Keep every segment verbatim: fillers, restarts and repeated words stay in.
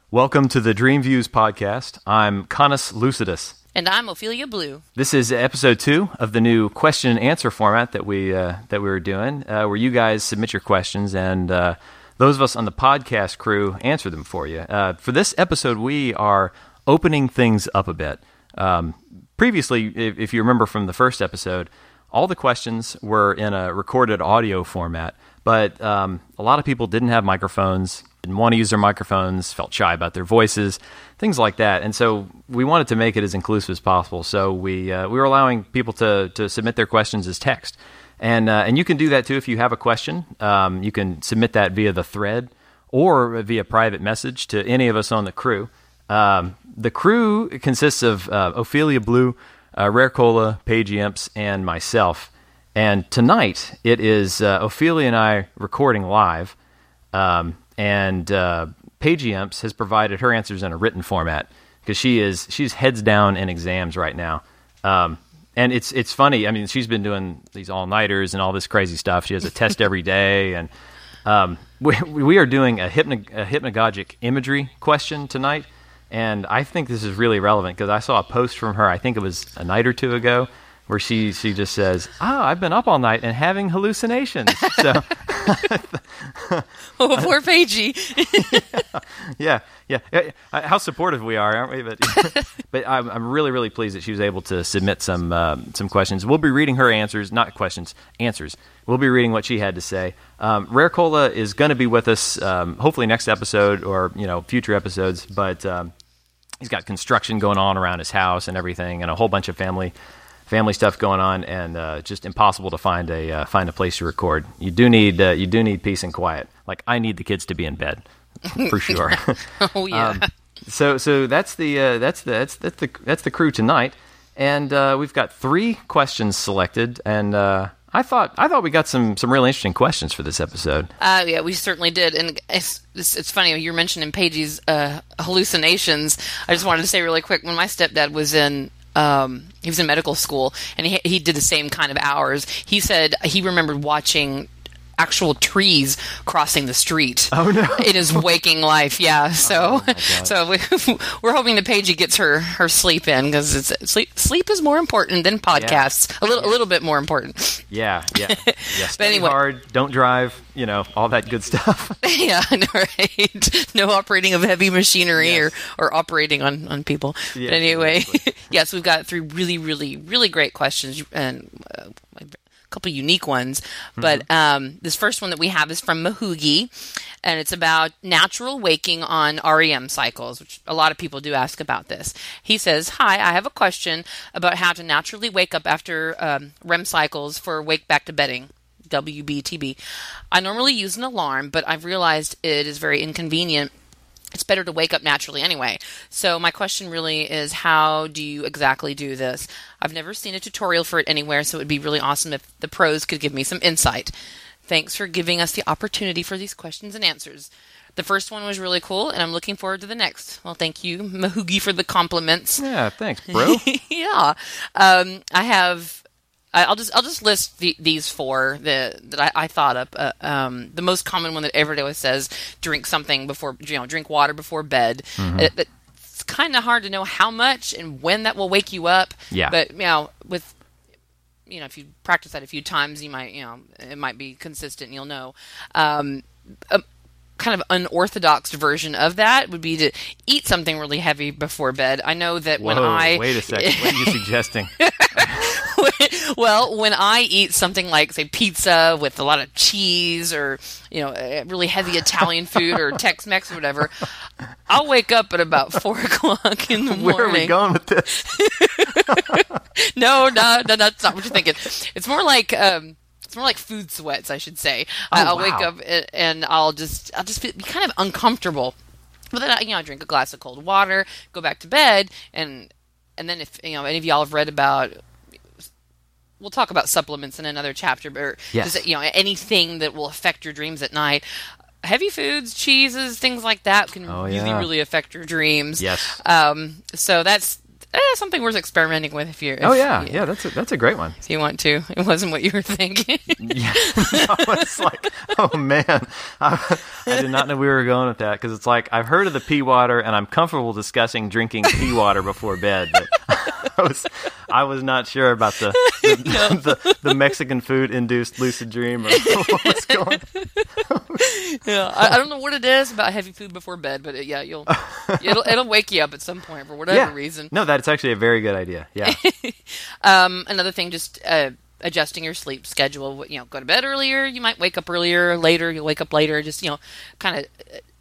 Welcome to the Dream Views podcast. I'm Canis Lucidus. And I'm Ophelia Blue. This is episode two of the new question and answer format that we uh, that we were doing, uh, where you guys submit your questions and uh, those of us on the podcast crew answer them for you. Uh, for this episode, we are opening things up a bit. Um, previously, if, if you remember from the first episode, all the questions were in a recorded audio format, but um, a lot of people didn't have microphones, didn't want to use their microphones, felt shy about their voices, things like that. And so we wanted to make it as inclusive as possible. So we uh, we were allowing people to to submit their questions as text. And uh, and you can do that too if you have a question. Um, you can submit that via the thread or via private message to any of us on the crew. Um, the crew consists of uh, Ophelia Blue, uh, Rare Cola, Paige Imps, and myself. And tonight it is uh, Ophelia and I recording live. Um, and uh, Paige Imps has provided her answers in a written format because she is she's heads down in exams right now. Um, and it's it's funny. I mean, she's been doing these all nighters and all this crazy stuff. She has a test every day, and um, we we are doing a, hypno, a hypnagogic imagery question tonight. And I think this is really relevant because I saw a post from her, I think it was a night or two ago, where she, she just says, oh, I've been up all night and having hallucinations. So, oh, poor Paigey. yeah, yeah, yeah. How supportive we are, aren't we? But, but I'm, I'm really, really pleased that she was able to submit some um, some questions. We'll be reading her answers, not questions, answers. We'll be reading what she had to say. Um, Rare Cola is going to be with us, um, hopefully next episode or you know future episodes. But um, he's got construction going on around his house and everything, and a whole bunch of family. Family stuff going on, and uh, just impossible to find a uh, find a place to record. You do need uh, you do need peace and quiet. Like I need the kids to be in bed, for sure. Oh yeah. um, so so that's the uh, that's the that's that's the that's the crew tonight, and uh, we've got three questions selected, and uh, I thought I thought we got some some really interesting questions for this episode. Uh, yeah, we certainly did, and it's it's, it's funny you're mentioning Paigey's uh, hallucinations. I just wanted to say really quick when my stepdad was in. Um, he was in medical school, and he he did the same kind of hours. He said he remembered watching actual trees crossing the street. Oh no! In his waking life, yeah. So, oh, so we, we're hoping that Paigey gets her, her sleep in because it's sleep sleep is more important than podcasts. Yeah. A little a little bit more important. Yeah, yeah, yeah. Study but anyway, hard, don't drive. You know all that good stuff. Yeah, right. No operating of heavy machinery yes. or, or operating on, on people. Yeah, but anyway, exactly. Yes, we've got three really, really, really great questions and uh, a couple unique ones. Mm-hmm. But um, this first one that we have is from Mahugi, and it's about natural waking on R E M cycles, which a lot of people do ask about this. He says, hi, I have a question about how to naturally wake up after um, R E M cycles for wake back to bedding. W B T B. I normally use an alarm, but I've realized it is very inconvenient. It's better to wake up naturally anyway. So my question really is, how do you exactly do this? I've never seen a tutorial for it anywhere, so it would be really awesome if the pros could give me some insight. Thanks for giving us the opportunity for these questions and answers. The first one was really cool, and I'm looking forward to the next. Well, thank you, Mahugi, for the compliments. Yeah, thanks, bro. Yeah. Um, I have... I'll just I'll just list the, these four that that I, I thought up. Uh, um, the most common one that everybody always says: drink something before, you know, drink water before bed. Mm-hmm. It, it's kind of hard to know how much and when that will wake you up. Yeah. But you know, with you know, if you practice that a few times, you might you know it might be consistent. And you'll know. Um, a kind of unorthodox version of that would be to eat something really heavy before bed. I know that Whoa, when I wait a second, what are you suggesting? Well, when I eat something like, say, pizza with a lot of cheese or, you know, really heavy Italian food or Tex-Mex or whatever, I'll wake up at about four o'clock in the morning. Where are we going with this? no, no, no, that's not what you're thinking. It's more like... Um, It's more like food sweats, I should say. Oh, I'll wow. wake up and I'll just, I'll just be kind of uncomfortable. But then, I, you know, I drink a glass of cold water, go back to bed, and and then if you know any of y'all have read about, we'll talk about supplements in another chapter, but yes. just, you know, anything that will affect your dreams at night. Heavy foods, cheeses, things like that can oh, really, yeah. really affect your dreams. Yes. Um. So that's eh, something worth experimenting with if you're. If, oh yeah, you, yeah, that's a, that's a great one. If you want to, it wasn't what you were thinking. Yeah, no, it's like, oh man, I, I did not know we were going with that because it's like I've heard of the pea water and I'm comfortable discussing drinking pea water before bed, but I was I was not sure about the the, No. the, the Mexican food induced lucid dream or what was going. Yeah, I, I don't know what it is about heavy food before bed, but it, yeah, you'll it'll it'll wake you up at some point for whatever Yeah, reason. no, that's actually a very good idea. Yeah, Um, another thing, just uh, adjusting your sleep schedule. You know, go to bed earlier. You might wake up earlier. Later, you'll wake up later. Just you know, kind of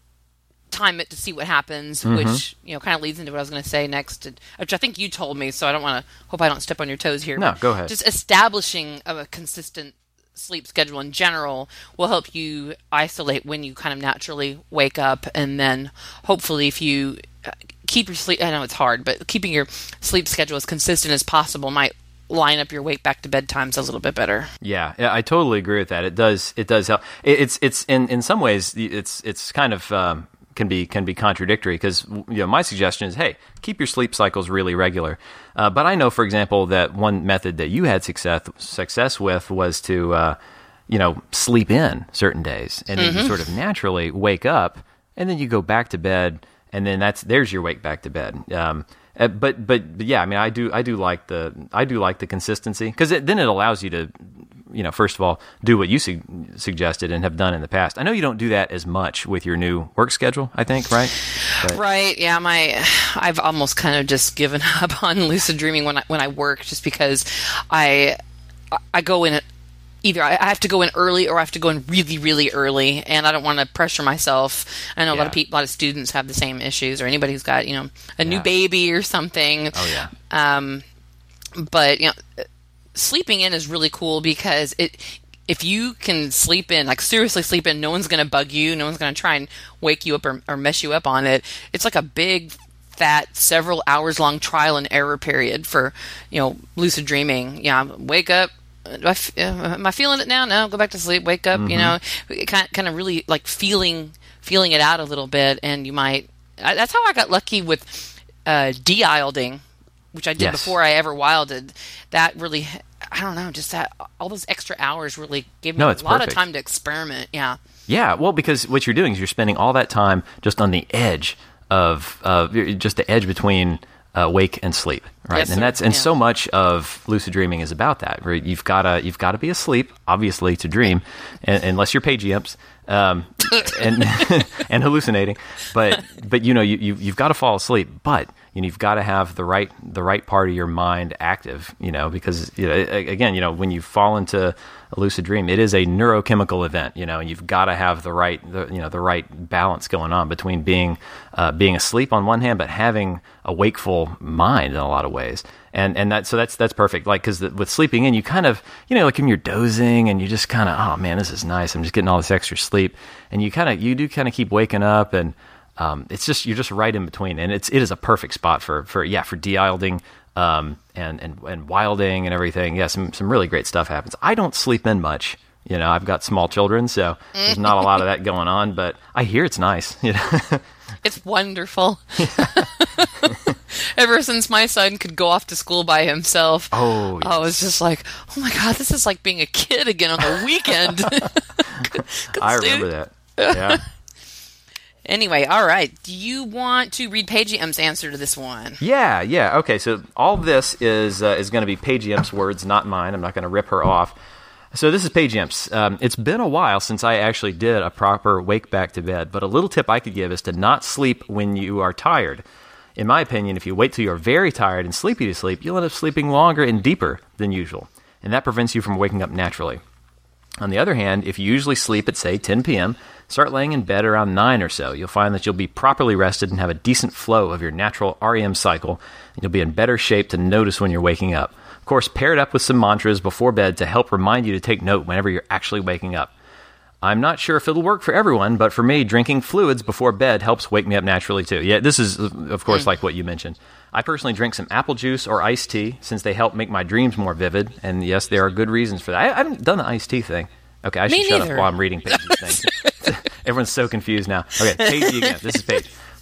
time it to see what happens. Mm-hmm. Which you know, kind of leads into what I was going to say next, which I think you told me. So I don't want to. Hope I don't step on your toes here. No, but go ahead. Just establishing a consistent sleep schedule in general will help you isolate when you kind of naturally wake up, and then hopefully if you keep your sleep, I know it's hard, but keeping your sleep schedule as consistent as possible might line up your wake back to bed times a little bit better. yeah, yeah, I totally agree with that. It does, it does help. It, it's, it's in, in some ways, it's, it's kind of um, can be can be contradictory because you know my suggestion is, hey, keep your sleep cycles really regular. Uh, but I know, for example, that one method that you had success success with was to, uh, you know, sleep in certain days, and then Mm-hmm. you sort of naturally wake up, and then you go back to bed, and then that's there's your wake back to bed. Um, uh, but, but but yeah, I mean, I do I do like the I do like the consistency because then it allows you to, you know, first of all, do what you su- suggested and have done in the past. I know you don't do that as much with your new work schedule, I think, right? But, Right. Yeah. My, I've almost kind of just given up on lucid dreaming when I, when I work, just because I, I go in it. Either I have to go in early or I have to go in really, really early, and I don't want to pressure myself. I know a lot of Yeah. people, a lot of students have the same issues, or anybody who's got, you know, a new Yeah. baby or something. Oh yeah. Um, but you know, sleeping in is really cool because it, if you can sleep in, like seriously sleep in, no one's going to bug you, no one's going to try and wake you up or, or mess you up on it. It's like a big, fat, several hours long trial and error period for, you know, lucid dreaming. Yeah, wake up. Do I f- uh, am I feeling it now? No, go back to sleep. Wake up. Mm-hmm. You know, kind kind of really like feeling feeling it out a little bit, and you might. I, that's how I got lucky with uh, de-ilding, which I did Yes. before I ever wilded. That really, I don't know, just that all those extra hours really gave me No, a it's lot perfect. of time to experiment. Yeah. Yeah, well, because what you're doing is you're spending all that time just on the edge of, uh, just the edge between uh, wake and sleep, right? Yes, and sir. that's and Yeah. so much of lucid dreaming is about that. Right? You've gotta you've gotta be asleep, obviously, to dream, and, unless you're page imps, um, and and hallucinating. But but you know you, you you've got to fall asleep, but you know, you've got to have the right the right part of your mind active, you know, because you know, again, you know, when you fall into a lucid dream, it is a neurochemical event, you know, and you've got to have the right, the, you know, the right balance going on between being uh, being asleep on one hand, but having a wakeful mind in a lot of ways. And and that so that's that's perfect. Like because with sleeping in, you kind of you know like when you're dozing and you just kind of oh man, this is nice. I'm just getting all this extra sleep, and you kind of you do kind of keep waking up and. Um, it's just you're just right in between, and it's it is a perfect spot for for yeah for de-ilding um, and and and wilding and everything. Yeah, some some really great stuff happens. I don't sleep in much, you know. I've got small children, so there's not a lot of that going on. But I hear it's nice, you know. It's wonderful. Ever since my son could go off to school by himself, Oh, I was just like, oh my God, this is like being a kid again on the weekend. Good- good I dude. remember that. Yeah. Anyway, all right. Do you want to read Paige M's answer to this one? Yeah, yeah. Okay, so all of this is uh, is going to be Paige Imp's words, not mine. I'm not going to rip her off. So this is Paige Imp's. Um, it's been a while since I actually did a proper wake back to bed, but a little tip I could give is to not sleep when you are tired. In my opinion, if you wait till you're very tired and sleepy to sleep, you'll end up sleeping longer and deeper than usual, and that prevents you from waking up naturally. On the other hand, if you usually sleep at, say, ten p.m., start laying in bed around nine or so. You'll find that you'll be properly rested and have a decent flow of your natural R E M cycle, and you'll be in better shape to notice when you're waking up. Of course, pair it up with some mantras before bed to help remind you to take note whenever you're actually waking up. I'm not sure if it'll work for everyone, but for me, drinking fluids before bed helps wake me up naturally too. Yeah, this is, of course, like what you mentioned. I personally drink some apple juice or iced tea since they help make my dreams more vivid, and yes, there are good reasons for that. I, I haven't done the iced tea thing. Okay, I Me should shut neither. up while I'm reading Paige's thing. Everyone's so confused now. Okay, Paige again. This is Paige.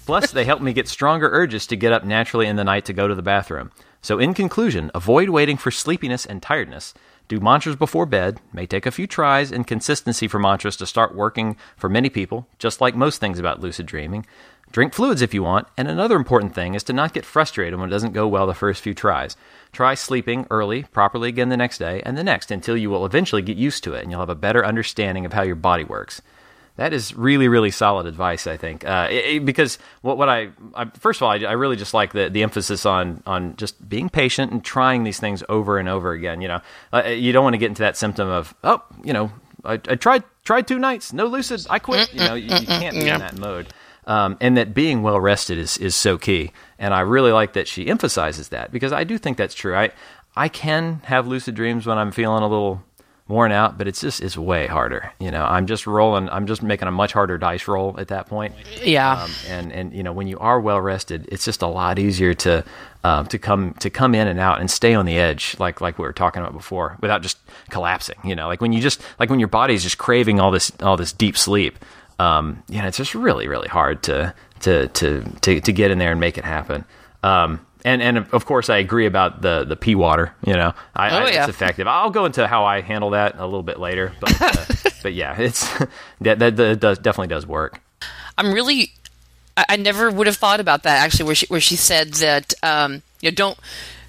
Plus, they help me get stronger urges to get up naturally in the night to go to the bathroom. So in conclusion, avoid waiting for sleepiness and tiredness. Do mantras before bed. May take a few tries and consistency for mantras to start working for many people, just like most things about lucid dreaming. Drink fluids if you want, and another important thing is to not get frustrated when it doesn't go well the first few tries. Try sleeping early, properly again the next day, and the next until you will eventually get used to it, and you'll have a better understanding of how your body works. That is really, really solid advice, I think, uh, it, it, because what, what I, I first of all, I, I really just like the, the emphasis on on just being patient and trying these things over and over again. You know, uh, you don't want to get into that symptom of, oh, you know, I, I tried tried two nights, no lucid, I quit. You know, you, you can't be in that mode. Um, and that being well rested is is so key. And I really like that she emphasizes that, because I do think that's true. I I can have lucid dreams when I'm feeling a little worn out, but it's just, it's way harder. You know, I'm just rolling, I'm just making a much harder dice roll at that point. Yeah. Um, and, and, you know, when you are well rested, it's just a lot easier to, um, to come, to come in and out and stay on the edge, like, like we were talking about before, without just collapsing, you know, like when you just, like when your body's just craving all this, all this deep sleep, um, you know, it's just really, really hard to, to, to, to, to get in there and make it happen. Um, And and of course, I agree about the, the pee water. You know, I, oh, I, yeah. it's effective. I'll go into how I handle that a little bit later, but uh, but yeah, it's that, that that does definitely does work. I'm really, I, I never would have thought about that actually, where she where she said that um, you know don't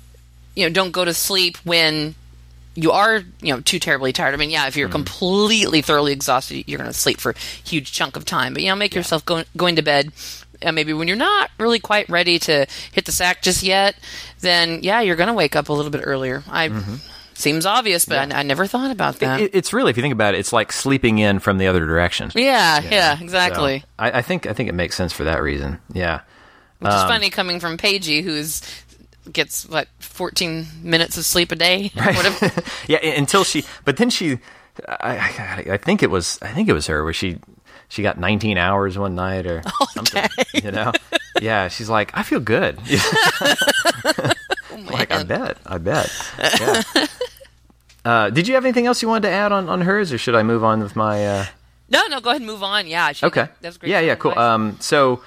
you know don't go to sleep when you are you know too terribly tired. I mean, yeah, if you're mm-hmm. completely thoroughly exhausted, you're going to sleep for a huge chunk of time. But you know, make yeah. yourself go, going to bed. And maybe when you're not really quite ready to hit the sack just yet, then yeah, you're going to wake up a little bit earlier. I mm-hmm. seems obvious, but yeah. I, I never thought about that. It, it's really, if you think about it, it's like sleeping in from the other direction. Yeah, yeah, yeah exactly. So I, I think I think it makes sense for that reason. Yeah, which um, is funny coming from Paigey, who's gets what fourteen minutes of sleep a day. Right. Whatever. Yeah, until she, but then she, I, I, I think it was, I think it was her where she. She got nineteen hours one night or something, okay. you know? Yeah, she's like, I feel good. oh, like, I bet, I bet. Yeah. Uh, did you have anything else you wanted to add on, on hers, or should I move on with my... Uh... No, no, go ahead and move on. Yeah. She, okay. That's great. Yeah, yeah, cool. Um, so...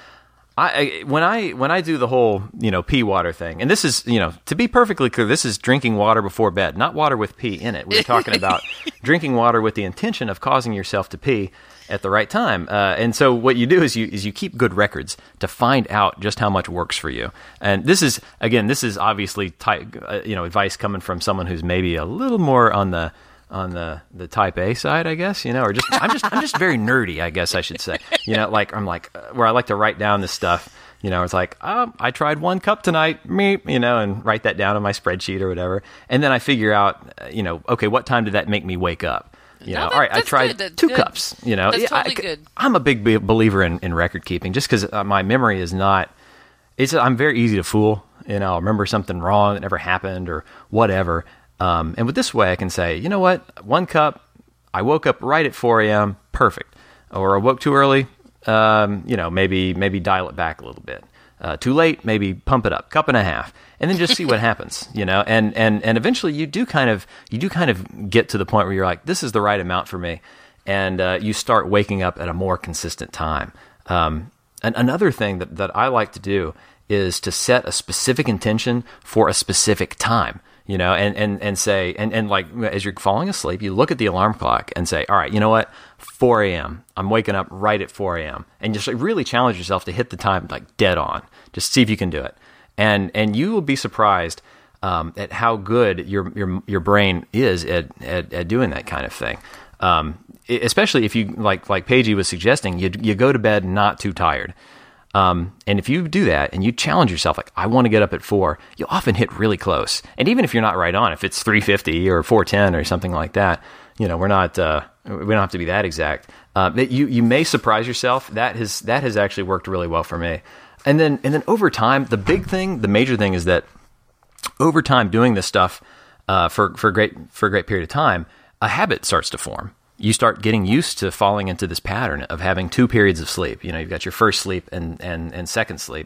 I, I when I when I do the whole you know pee water thing, and this is you know to be perfectly clear, this is drinking water before bed, not water with pee in it. We're talking about drinking water with the intention of causing yourself to pee at the right time. Uh, and so what you do is you is you keep good records to find out just how much works for you. And this is again, this is obviously type, uh, you know advice coming from someone who's maybe a little more on the on the, the type A side, I guess, you know, or just, I'm just, I'm just very nerdy, I guess I should say, you know, like, I'm like, uh, where I like to write down this stuff, you know, it's like, oh, I tried one cup tonight, me, you know, and write that down on my spreadsheet or whatever. And then I figure out, uh, you know, okay, what time did that make me wake up? You no, know, that, all right, I tried two good. cups, you know, that's yeah, totally I, good. I'm a big be- believer in, in record keeping just because uh, my memory is not, it's, I'm very easy to fool, you know, I'll remember something wrong that never happened or whatever. Um, and with this way, I can say, you know what, one cup, I woke up right at four a.m., perfect. Or I woke too early, um, you know, maybe maybe dial it back a little bit. Uh, too late, maybe pump it up, cup and a half, and then just see what happens, you know. And, and and eventually, you do kind of you do kind of get to the point where you're like, this is the right amount for me, and uh, you start waking up at a more consistent time. Um, and another thing that that I like to do is to set a specific intention for a specific time. You know, and, and, and say, and, and like, as you're falling asleep, you look at the alarm clock and say, all right, you know what, four a.m., I'm waking up right at four a.m., and just really challenge yourself to hit the time, like, dead on. Just see if you can do it. And and you will be surprised um, at how good your your your brain is at, at, at doing that kind of thing. Um, especially if you, like like Paigey was suggesting, you you go to bed not too tired. Um, and if you do that and you challenge yourself, like, I want to get up at four, you'll often hit really close. And even if you're not right on, if it's three fifty or four ten or something like that, you know, we're not, uh, we don't have to be that exact. Uh, you, you may surprise yourself. That has, that has actually worked really well for me. And then, and then over time, the big thing, the major thing is that over time doing this stuff, uh, for, for a great, for a great period of time, a habit starts to form. You start getting used to falling into this pattern of having two periods of sleep. You know, you've got your first sleep and, and, and second sleep.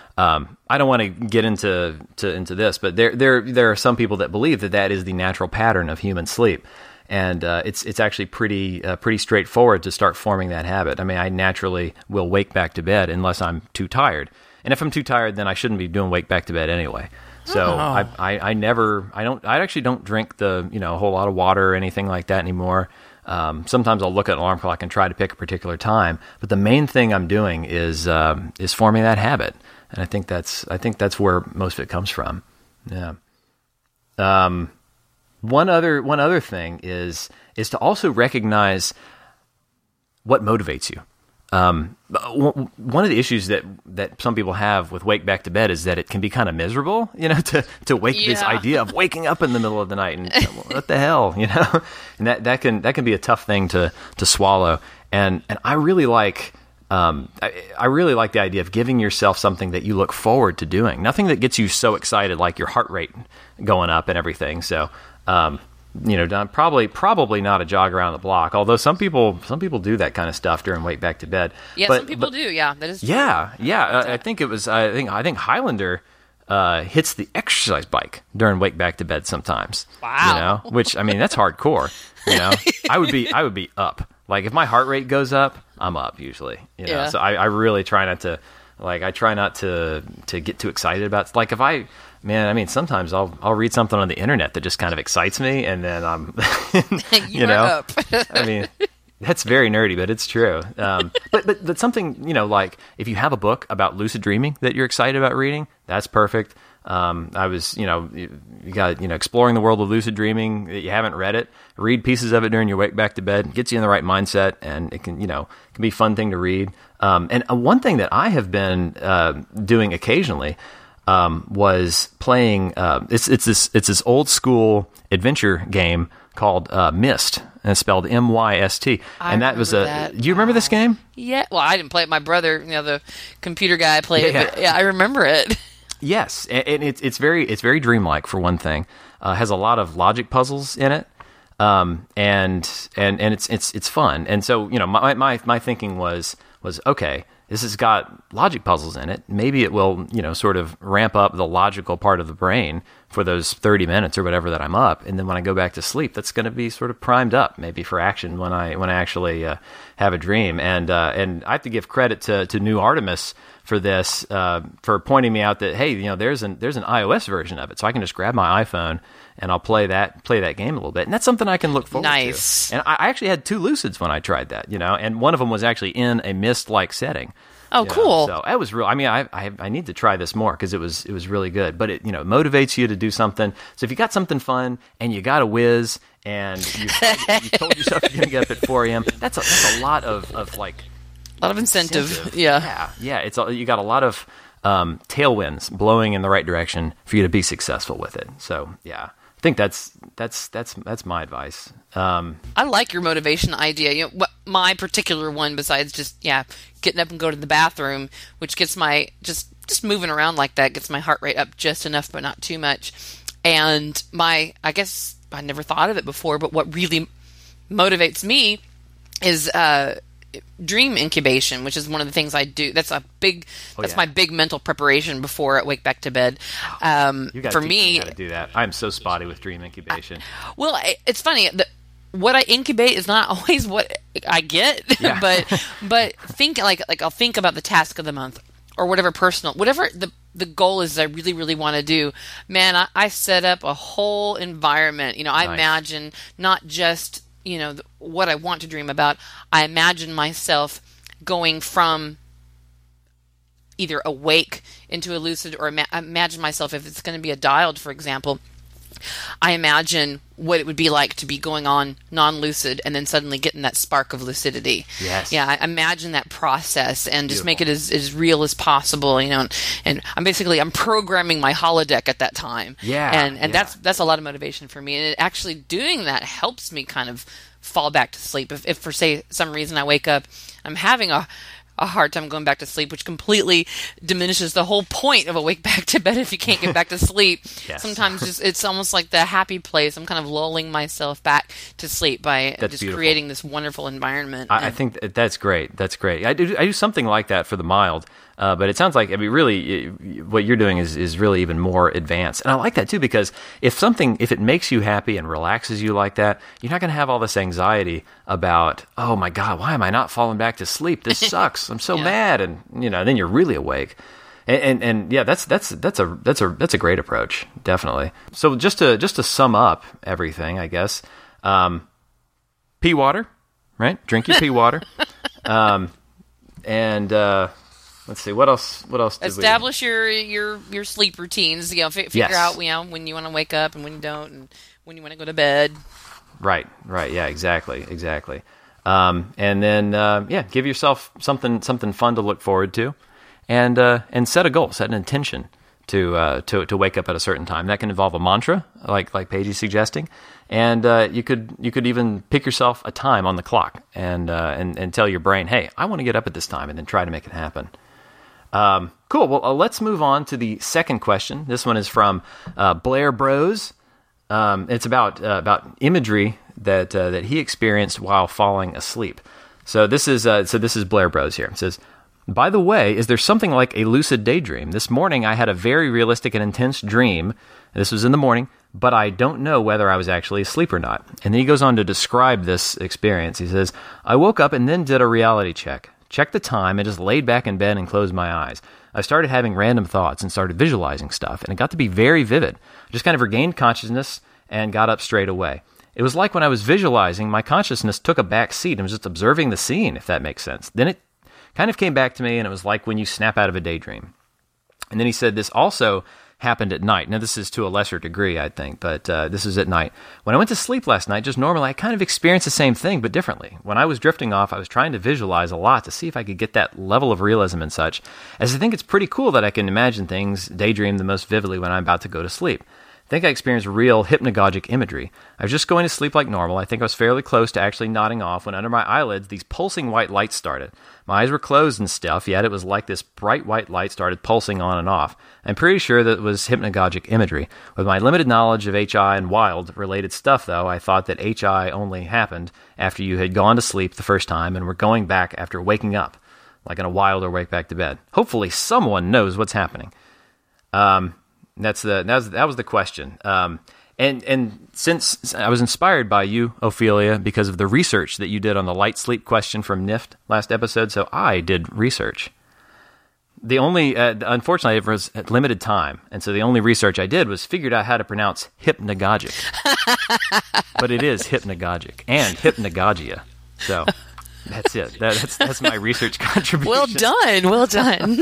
Um, I don't want to get into to, into this, but there there there are some people that believe that that is the natural pattern of human sleep. and uh, it's it's actually pretty uh, pretty straightforward to start forming that habit. I mean, I naturally will wake back to bed unless I'm too tired, and if I'm too tired, then I shouldn't be doing wake back to bed anyway. So Oh. I, I I never I don't I actually don't drink the you know a whole lot of water or anything like that anymore. Um, sometimes I'll look at an alarm clock and try to pick a particular time, but the main thing I'm doing is um, is forming that habit, and I think that's I think that's where most of it comes from. Yeah. Um, one other one other thing is is to also recognize what motivates you. Um, w- one of the issues that, that some people have with wake back to bed is that it can be kind of miserable, you know, to, to wake this Yeah. idea of waking up in the middle of the night and what the hell, you know, and that, that can, that can be a tough thing to, to swallow. And, and I really like, um, I, I really like the idea of giving yourself something that you look forward to doing. Nothing that gets you so excited, like your heart rate going up and everything. So, um, you know, Don, probably probably not a jog around the block. Although some people some people do that kind of stuff during wake back to bed. Yeah, But- some people but- do. Yeah, that is true. Yeah, yeah. Uh, I think it was. I think I think Highlander uh, hits the exercise bike during wake back to bed sometimes. Wow. You know, which I mean that's hardcore. You know, I would be I would be up. Like if my heart rate goes up, I'm up usually. You know, Yeah. so I, I really try not to. Like I try not to to get too excited about. Like if I. Man, I mean, sometimes I'll I'll read something on the internet that just kind of excites me, and then I'm, you You're know, up. I mean, that's very nerdy, but it's true. Um, but but but something, you know, like if you have a book about lucid dreaming that you're excited about reading, that's perfect. Um, I was, you know, you, you got, you know, exploring the world of lucid dreaming. You haven't read it, read pieces of it during your wake back to bed. Gets you in the right mindset, and it can, you know, can be a fun thing to read. Um, and uh, one thing that I have been uh, doing occasionally. Um, was playing. Uh, it's it's this it's this old school adventure game called uh, Myst, and it's spelled M Y S T. I And that was a. remember that. Do you remember this game? Yeah. Well, I didn't play it. My brother, you know, the computer guy, played Yeah. it. But yeah, I remember it. Yes, and, and it's it's very it's very dreamlike for one thing. Uh, has a lot of logic puzzles in it, um, and and and it's it's it's fun. And so you know, my my my thinking was was okay. This has got logic puzzles in it. Maybe it will, you know, sort of ramp up the logical part of the brain for those thirty minutes or whatever that I'm up. And then when I go back to sleep, that's going to be sort of primed up, maybe for action when I when I actually uh, have a dream. And uh, and I have to give credit to to New Artemis for this, uh, for pointing me out that hey, you know, there's an there's an iOS version of it, so I can just grab my iPhone and I'll play that play that game a little bit, and that's something I can look forward Nice. to. And I I actually had two lucids when I tried that, you know, and one of them was actually in a Myst-like setting. Oh, You know, cool. So that was real. I mean, I, I I need to try this more because it was it was really good. But it you know motivates you to do something. So if you got something fun and you got a whiz and you, you told yourself you're gonna get up at four a.m. That's a that's a lot of, of like A lot of incentive. incentive. Yeah. yeah, yeah. It's a, you got a lot of um, tailwinds blowing in the right direction for you to be successful with it. So yeah, I think that's that's that's that's my advice. Um, I like your motivation idea. You know, what my particular one, besides just yeah, getting up and go to the bathroom, which gets my just just moving around like that gets my heart rate up just enough, but not too much. And my, I guess I never thought of it before, but what really motivates me is uh, dream incubation, which is one of the things I do. That's a big. Oh, that's yeah. my big mental preparation before I wake back to bed. Um, you got for to me, how to do that. I'm so spotty with dream incubation. well, I- it's funny. The, what I incubate is not always what I get, Yeah. but but think like like I'll think about the task of the month or whatever personal, whatever the the goal is I really really want to do. Man, I, I set up a whole environment. You know, I Nice. imagine not just you know the, what I want to dream about. I imagine myself going from either awake into a lucid, or ima- imagine myself if it's going to be a dialed, for example. I imagine what it would be like to be going on non-lucid and then suddenly getting that spark of lucidity. Yes. Yeah, I imagine that process and just make it Beautiful. as, as real as possible, you know. And, and I'm basically I'm programming my holodeck at that time. Yeah, And and yeah. that's that's a lot of motivation for me. And it actually doing that helps me kind of fall back to sleep. If if for say some reason I wake up, I'm having a a hard time going back to sleep, which completely diminishes the whole point of a wake back to bed if you can't get back to sleep. Yes. Sometimes just, it's almost like the happy place. I'm kind of lulling myself back to sleep by That's just beautiful. creating this wonderful environment. I, I And- think that that's great. That's great. I do I do something like that for the mild. Uh, but it sounds like, I mean, really, it, what you're doing is, is really even more advanced. And I like that too, because if something, if it makes you happy and relaxes you like that, you're not going to have all this anxiety about, oh my God, why am I not falling back to sleep? This sucks. I'm so Yeah. mad. And, you know, then you're really awake. And, and, and yeah, that's, that's, that's a, that's a, that's a great approach. Definitely. So just to, just to sum up everything, I guess, um, pee water, right? Drink your pee water. Um, and, uh, let's see, what else, what else did Establish your, your, your sleep routines, you know, f- figure Yes. out, you know, when you want to wake up and when you don't, and when you want to go to bed. we... Right, right, yeah, exactly, exactly. Um, and then, uh, yeah, give yourself something, something fun to look forward to, and, uh, and set a goal, set an intention to, uh, to, to wake up at a certain time. That can involve a mantra, like, like Paige is suggesting. And uh, you could you could even pick yourself a time on the clock and uh, and and tell your brain, hey, I want to get up at this time, and then try to make it happen. Um, cool. Well, uh, let's move on to the second question. This one is from uh, Blair Bros. Um, it's about uh, about imagery that uh, that he experienced while falling asleep. So this is uh, so this is Blair Bros here. It says, by the way, is there something like a lucid daydream? This morning I had a very realistic and intense dream. This was in the morning, but I don't know whether I was actually asleep or not. And then he goes on to describe this experience. He says, I woke up and then did a reality check. Checked the time and just laid back in bed and closed my eyes. I started having random thoughts and started visualizing stuff, and it got to be very vivid. I just kind of regained consciousness and got up straight away. It was like when I was visualizing, my consciousness took a back seat and was just observing the scene, if that makes sense. Then it kind of came back to me, and it was like when you snap out of a daydream. And then he said this also happened at night. Now, this is to a lesser degree, I think, but uh, this is at night. When I went to sleep last night, just normally, I kind of experienced the same thing, but differently. When I was drifting off, I was trying to visualize a lot to see if I could get that level of realism and such, as I think it's pretty cool that I can imagine things, daydream the most vividly when I'm about to go to sleep. I think I experienced real hypnagogic imagery. I was just going to sleep like normal. I think I was fairly close to actually nodding off when under my eyelids, these pulsing white lights started. My eyes were closed and stuff, yet it was like this bright white light started pulsing on and off. I'm pretty sure that it was hypnagogic imagery. With my limited knowledge of H I and wild-related stuff, though, I thought that H I only happened after you had gone to sleep the first time and were going back after waking up, like in a wild or wake back to bed. Hopefully someone knows what's happening. Um... That's the that was, that was the question. Um, and and since I was inspired by you, Ophelia, because of the research that you did on the light sleep question from N I F T last episode, so I did research. The only, uh, unfortunately, it was at limited time, and so the only research I did was figured out how to pronounce hypnagogic. But it is hypnagogic and hypnagogia. So that's it. That, that's that's my research contribution. Well done. Well done.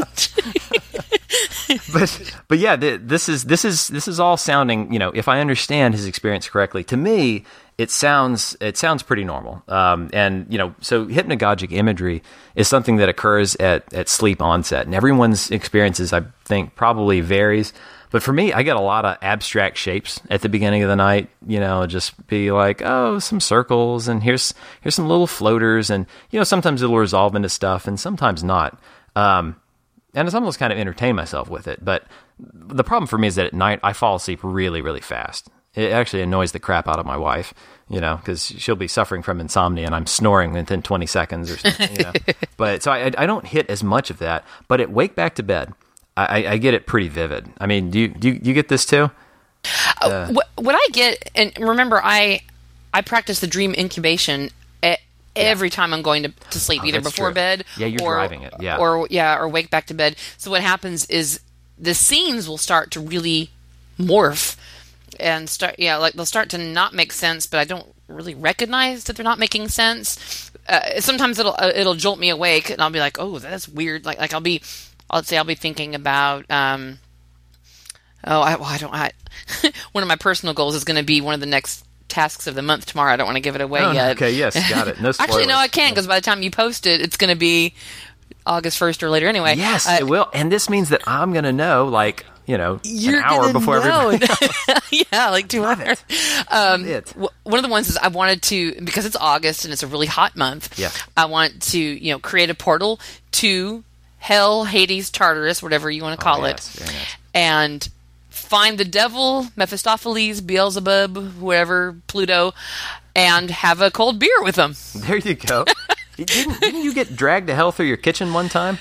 but but yeah, th- this is this is this is all sounding, you know, if I understand his experience correctly, to me it sounds it sounds pretty normal. Um, and you know, so hypnagogic imagery is something that occurs at at sleep onset, and everyone's experiences, I think, probably varies. But for me, I get a lot of abstract shapes at the beginning of the night. You know, just be like, oh, some circles, and here's here's some little floaters, and you know, sometimes it'll resolve into stuff, and sometimes not. Um, And it's almost kind of entertain myself with it. But the problem for me is that at night, I fall asleep really, really fast. It actually annoys the crap out of my wife, you know, because she'll be suffering from insomnia and I'm snoring within twenty seconds or something, you know. But so I, I don't hit as much of that. But at wake back to bed, I, I get it pretty vivid. I mean, do you, do you, you get this too? Uh, what, what I get, and remember, I I practice the dream incubation at, every time I'm going to, to sleep, Oh, either that's before true. bed, Yeah, you're or, driving it, yeah. or yeah, or wake back to bed. So what happens is the scenes will start to really morph and start, yeah, like they'll start to not make sense, but I don't really recognize that they're not making sense. Uh, sometimes it'll uh, it'll jolt me awake, and I'll be like, oh, that's weird. Like like I'll be, I'll say I'll be thinking about. Um, Oh, I, well, I don't. I, one of my personal goals is going to be one of the next tasks of the month tomorrow. I don't want to give it away Oh, yet. okay, yes, got it. No spoilers. Actually, no, I can't, because by the time you post it, it's going to be August first or later anyway. Yes, uh, it will. And this means that I'm going to know, like, you know, You're an hour gonna before know. everybody. Yeah, like two Love hours. it. Um, Love it. w- one of the ones is I wanted to, because it's August and it's a really hot month. Yeah. I want to, you know, create a portal to Hell, Hades, Tartarus, whatever you want to call Oh, it, yes, very nice. and find the devil, Mephistopheles, Beelzebub, whatever, Pluto, and have a cold beer with them. There you go. didn't, didn't you get dragged to hell through your kitchen one time?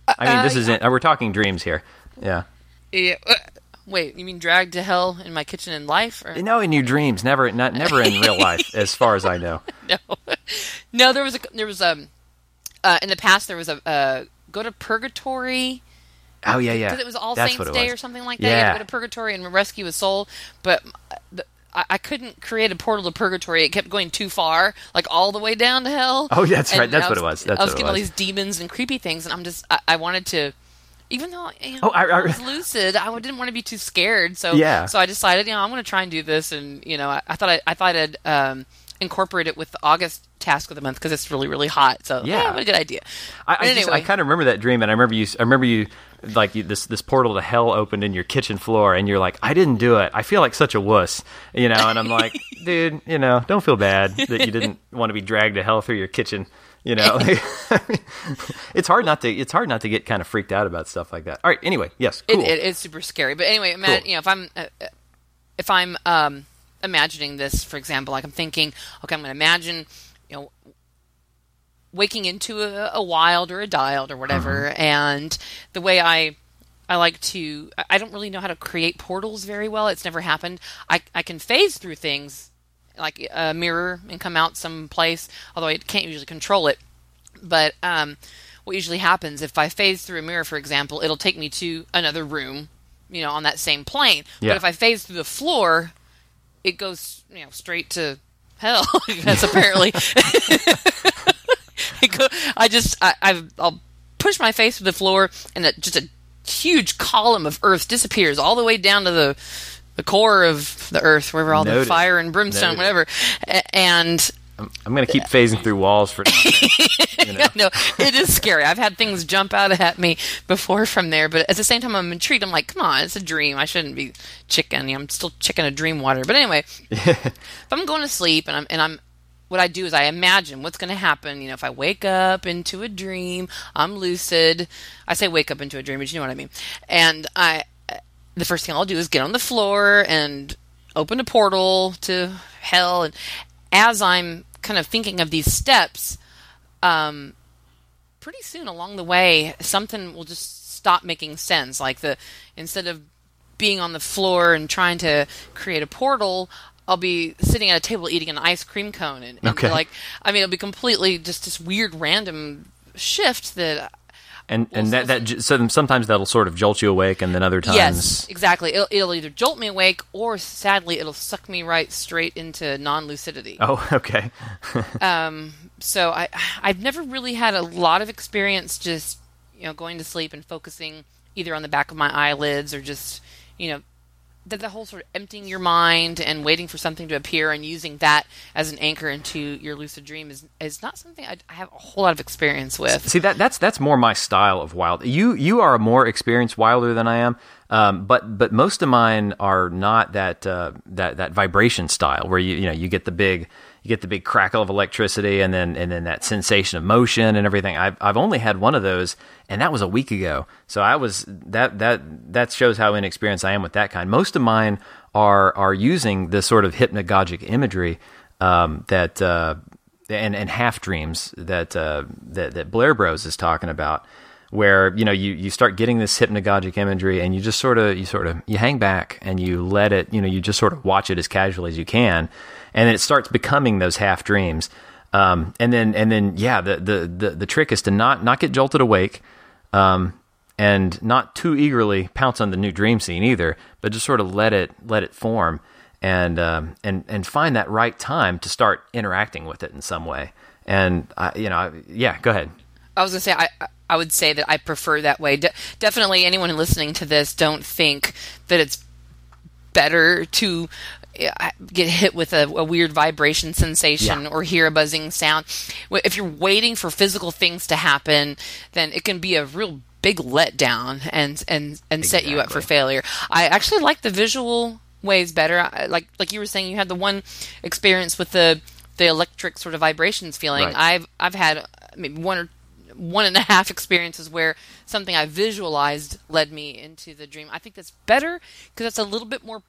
I mean, Uh, this isn't. We're talking dreams here. Yeah. Yeah. uh, Wait, you mean dragged to hell in my kitchen in life? Or? No, in your dreams, never, not never in real life, as far as I know. No, no. There was a there was um uh, in the past there was a uh, go to purgatory. Oh yeah, yeah. Because it was All That's Saints what it Day was. or something like that. You had Yeah. to go to purgatory and rescue a soul, but uh, the, I, I couldn't create a portal to purgatory. It kept going too far, like all the way down to hell. Oh, that's And right. That's I what it was. That's I was what it getting all was. these demons and creepy things, and I'm just I, I wanted to. Even though you know, Oh, I- I- I was lucid, I didn't want to be too scared. So, Yeah. so I decided, you know, I'm going to try and do this. And you know, I, I thought I, I thought I'd um, incorporate it with the August task of the month because it's really, really hot. So, Yeah. yeah, what a good idea. I, I, But just, anyway. I kind of remember that dream, and I remember you. I remember you, like you, this this portal to hell opened in your kitchen floor, and you're like, "I didn't do it. I feel like such a wuss," you know. And I'm like, "Dude, you know, don't feel bad that you didn't want to be dragged to hell through your kitchen." You know, it's hard not to. It's hard not to get kind of freaked out about stuff like that. All right. Anyway, yes, cool. It, it, it's super scary. But anyway, Matt, Cool. you know, if I'm uh, uh, if I'm um, imagining this, for example, like I'm thinking, okay, I'm going to imagine, you know, waking into a, a wild or a dialed or whatever, Uh-huh. and the way I I like to, I- I don't really know how to create portals very well. It's never happened. I I can phase through things like a mirror and come out someplace, although I can't usually control it. But um, what usually happens if I phase through a mirror, for example, it'll take me to another room, you know, on that same plane. Yeah. But if I phase through the floor, it goes, you know, straight to hell. Because apparently, it go, I just I, I I'll push my face to the floor, and that just a huge column of earth disappears all the way down to the the core of the earth, wherever all Noted. the fire and brimstone, Noted. whatever, A- and. I'm, I'm going to keep phasing through walls for. You know. No, it is scary. I've had things jump out at me before from there, but at the same time, I'm intrigued. I'm like, come on, it's a dream. I shouldn't be chicken. You know, I'm still chicken a dream water. But anyway, if I'm going to sleep and I'm and I'm, what I do is I imagine what's going to happen. You know, if I wake up into a dream, I'm lucid. I say wake up into a dream, but you know what I mean. And I, the first thing I'll do is get on the floor and open a portal to hell. And as I'm kind of thinking of these steps, um, pretty soon along the way, something will just stop making sense. Like the instead of being on the floor and trying to create a portal, I'll be sitting at a table eating an ice cream cone, and, and Okay. like I mean, it'll be completely just this weird random shift that. And and that that j- so sometimes that'll sort of jolt you awake, and then other times. Yes, exactly. It'll, it'll either jolt me awake, or sadly, it'll suck me right straight into non-lucidity. Oh, okay. Um, so I, I've never really had a lot of experience just, you know, going to sleep and focusing either on the back of my eyelids or just, you know, the, the whole sort of emptying your mind and waiting for something to appear and using that as an anchor into your lucid dream is is not something I, I have a whole lot of experience with. See that that's that's more my style of wild. You you are a more experienced wilder than I am, um, but but most of mine are not that uh, that that vibration style where you you know you get the big you get the big crackle of electricity and then and then that sensation of motion and everything. I've I've only had one of those, and that was a week ago. So I was that that that shows how inexperienced I am with that kind. Most of mine are are using this sort of hypnagogic imagery um, that. Uh, And, and half dreams that, uh, that that Blair Bros is talking about, where you know you, you start getting this hypnagogic imagery, and you just sort of you sort of you hang back and you let it, you know, you just sort of watch it as casually as you can, and then it starts becoming those half dreams, um, and then and then yeah, the, the the the trick is to not not get jolted awake, um, and not too eagerly pounce on the new dream scene either, but just sort of let it let it form. And um, and and find that right time to start interacting with it in some way. And I, you know, yeah, go ahead. I was going to say, I I would say that I prefer that way. De- definitely anyone listening to this, don't think that it's better to uh, get hit with a, a weird vibration sensation Yeah. or hear a buzzing sound. Wh- If you're waiting for physical things to happen, then it can be a real big letdown and, and, and set you up for Exactly. failure. I actually like the visual ways better. I- Like like you were saying, you had the one experience with the the electric sort of vibrations feeling. Right. I've I've had maybe one or one and a half experiences where something I visualized led me into the dream. I think that's better because that's a little bit more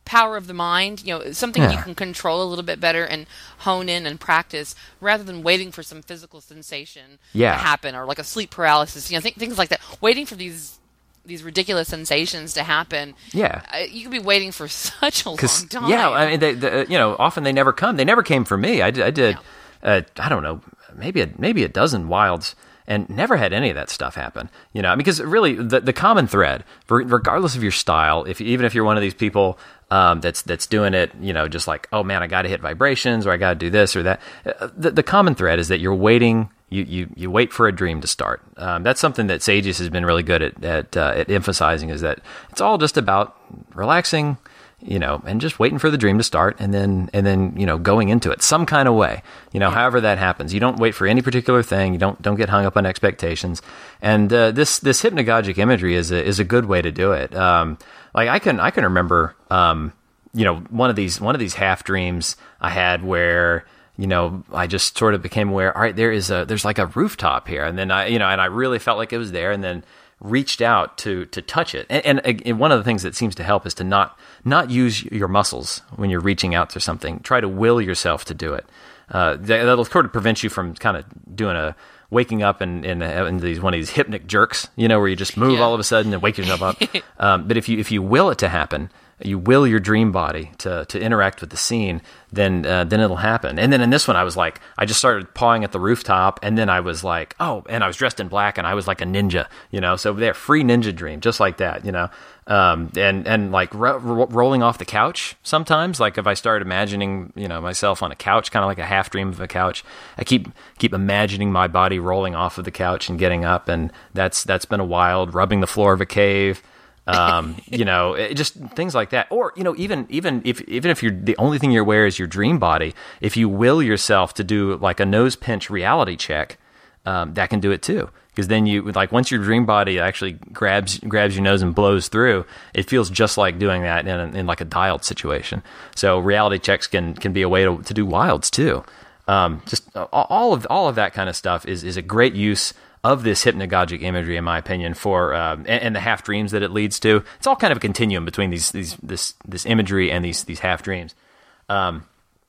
power of the mind, you know, something Yeah. you can control a little bit better and hone in and practice rather than waiting for some physical sensation Yeah. to happen, or like a sleep paralysis, you know, th- things like that. Waiting for these these ridiculous sensations to happen. Yeah. Uh, you could be waiting for such a long 'Cause, time. yeah, I mean, they, they, you know, often they never come. They never came for me. I did, I, did Yeah. uh, I don't know, maybe a, maybe a dozen wilds and never had any of that stuff happen. You know, because really the, the common thread, re- regardless of your style, if even if you're one of these people um, that's that's doing it, you know, just like, oh man, I got to hit vibrations or I got to do this or that. Uh, the, the common thread is that you're waiting. You, you, you wait for a dream to start. Um, that's something that Sages has been really good at at, uh, at emphasizing, is that it's all just about relaxing, you know, and just waiting for the dream to start, and then and then you know going into it some kind of way. You know, however that happens. You don't wait for any particular thing. You don't don't get hung up on expectations. And uh, this this hypnagogic imagery is a, is a good way to do it. Um, like I can I can remember, um, you know, one of these one of these half dreams I had where, you know, I just sort of became aware, all right, there is a, there's like a rooftop here. And then I, you know, and I really felt like it was there, and then reached out to, to touch it. And, and, and one of the things that seems to help is to not, not use your muscles when you're reaching out to something. Try to will yourself to do it. Uh, that, that'll sort of prevent you from kind of doing a, waking up in, in, in these, one of these hypnic jerks, you know, where you just move Yeah. all of a sudden and wake yourself up. um, but if you, if you will it to happen, you will your dream body to, to interact with the scene, then uh, then it'll happen. And then in this one, I was like, I just started pawing at the rooftop, and then I was like, oh, and I was dressed in black, and I was like a ninja, you know. So there, free ninja dream, just like that, you know. Um, and and like ro- ro- rolling off the couch sometimes, like if I start imagining, you know, myself on a couch, kind of like a half dream of a couch, I keep keep imagining my body rolling off of the couch and getting up, and that's that's been a wild. Rubbing the floor of a cave. um, you know, it, just things like that. Or, you know, even even if even if you're the only thing you're aware is your dream body, if you will yourself to do like a nose pinch reality check, um, that can do it too. Because then you, like, once your dream body actually grabs grabs your nose and blows through, it feels just like doing that in, a, in like a dialed situation. So reality checks can can be a way to, to do wilds too. Um, just all of all of that kind of stuff is is a great use of this hypnagogic imagery, in my opinion, for um, and, and the half dreams that it leads to. It's all kind of a continuum between these these this this imagery and these these half dreams. Um,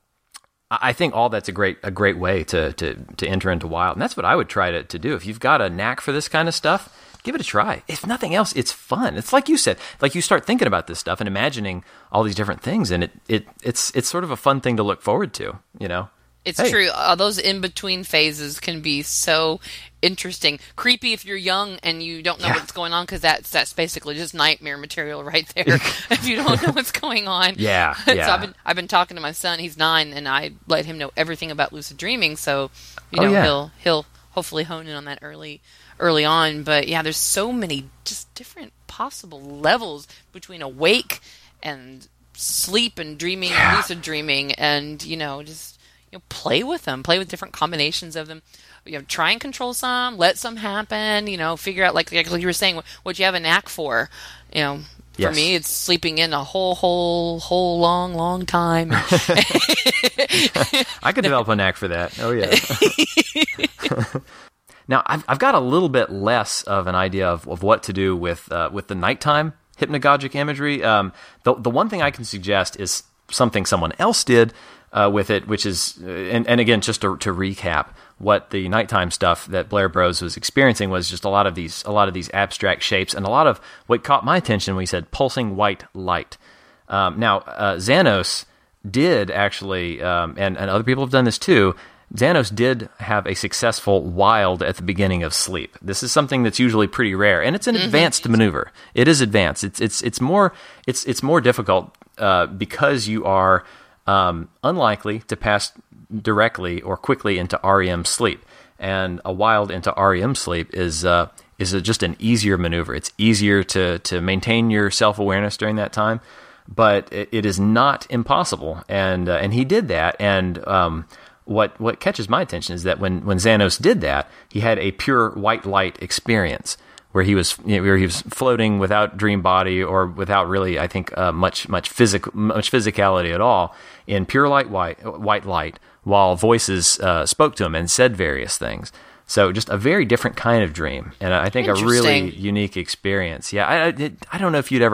I think all that's a great a great way to to to enter into wild, and that's what I would try to to do. If you've got a knack for this kind of stuff, give it a try. If nothing else, it's fun. It's like you said, like you start thinking about this stuff and imagining all these different things, and it it it's it's sort of a fun thing to look forward to, you know. It's Hey. true. All those in-between phases can be so interesting. Creepy if you're young and you don't know Yeah. what's going on, because that's, that's basically just nightmare material right there if you don't know what's going on. Yeah, So yeah. I've been, I've been talking to my son. He's nine, and I let him know everything about lucid dreaming, so you Oh, know yeah. he'll he'll hopefully hone in on that early early on. But yeah, there's so many just different possible levels between awake and sleep and dreaming Yeah. and lucid dreaming, and you know just you know play with them, play with different combinations of them. You know, try and control some, let some happen. You know, figure out like, like you were saying, what, what you have a knack for. You know, for Yes. me, it's sleeping in a whole, whole, whole long, long time. I could develop a knack for that. Oh yeah. Now I've I've got a little bit less of an idea of, of what to do with uh, with the nighttime hypnagogic imagery. Um, the the one thing I can suggest is something someone else did uh, with it, which is uh, and and again just to, to recap, what the nighttime stuff that Blair Bros was experiencing was just a lot of these a lot of these abstract shapes, and a lot of what caught my attention when he said pulsing white light. Um, now uh, Xanos did actually, um, and and other people have done this too. Xanos did have a successful wild at the beginning of sleep. This is something that's usually pretty rare, and it's an advanced maneuver. It is advanced. It's it's it's more it's it's more difficult uh, because you are um, unlikely to pass directly or quickly into R E M sleep, and a wild into R E M sleep is uh, is a, just an easier maneuver. It's easier to to maintain your self awareness during that time, but it, it is not impossible. And uh, and he did that, and um, What what catches my attention is that when, when Xanos did that, he had a pure white light experience where he was you know, where he was floating without dream body or without really, I think, uh, much much physical much physicality at all, in pure light white white light, while voices uh, spoke to him and said various things. So just a very different kind of dream, and I think a really Interesting. unique experience. Yeah, I, I I don't know if you'd ever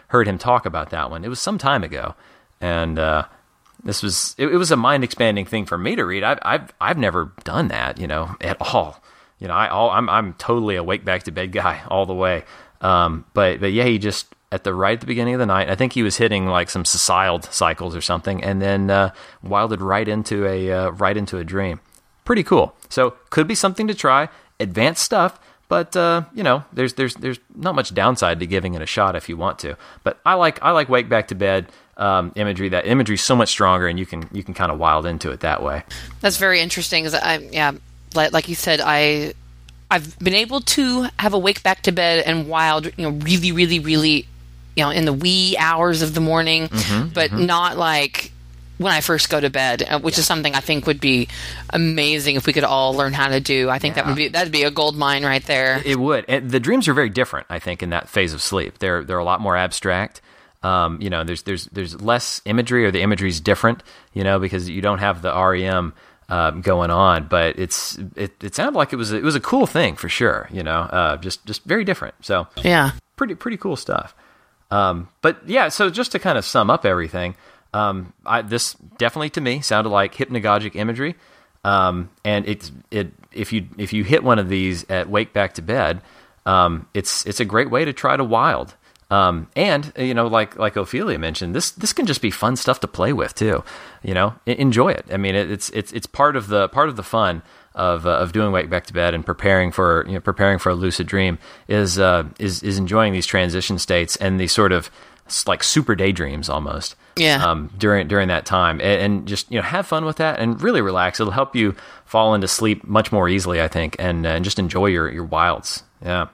heard him talk about that one. It was some time ago, and uh, this was it, it was a mind expanding thing for me to read. I've I've I've never done that, you know, at all. You know, I all, I'm I'm totally a wake back to bed guy all the way. Um, but but yeah, he just at the right at the beginning of the night, I think he was hitting like some Socialed cycles or something, and then uh, wilded right into a uh, right into a dream. Pretty cool. So could be something to try. Advanced stuff, but uh, you know, there's there's there's not much downside to giving it a shot if you want to. But I like I like wake back to bed um, imagery. That imagery is so much stronger, and you can you can kind of wild into it that way. That's very interesting. Because I yeah, like, like you said, I I've been able to have a wake back to bed and wild, you know, really really really, you know, in the wee hours of the morning, mm-hmm, but mm-hmm. not like when I first go to bed, which yeah. is something I think would be amazing if we could all learn how to do. I think yeah. that would be that'd be a gold mine right there. It would. And the dreams are very different, I think, in that phase of sleep. They're they're a lot more abstract. Um, you know, there's there's there's less imagery, or the imagery is different. You know, because you don't have the R E M um, going on. But it's it, it sounded like it was a, it was a cool thing for sure. You know, uh, just just very different. So yeah, pretty pretty cool stuff. Um, but yeah, so just to kind of sum up everything. Um, I, this definitely to me sounded like hypnagogic imagery, um, and it's it if you if you hit one of these at wake back to bed, um, it's it's a great way to try to wild, um, and you know like like Ophelia mentioned, this this can just be fun stuff to play with too, you know, enjoy it. I mean, it, it's it's it's part of the part of the fun of uh, of doing wake back to bed and preparing for you know preparing for a lucid dream is uh, is is enjoying these transition states and these sort of like super daydreams almost. Yeah. Um, during during that time, and, and just you know have fun with that and really relax. It'll help you fall into sleep much more easily, I think, and uh, and just enjoy your your wilds. Yeah.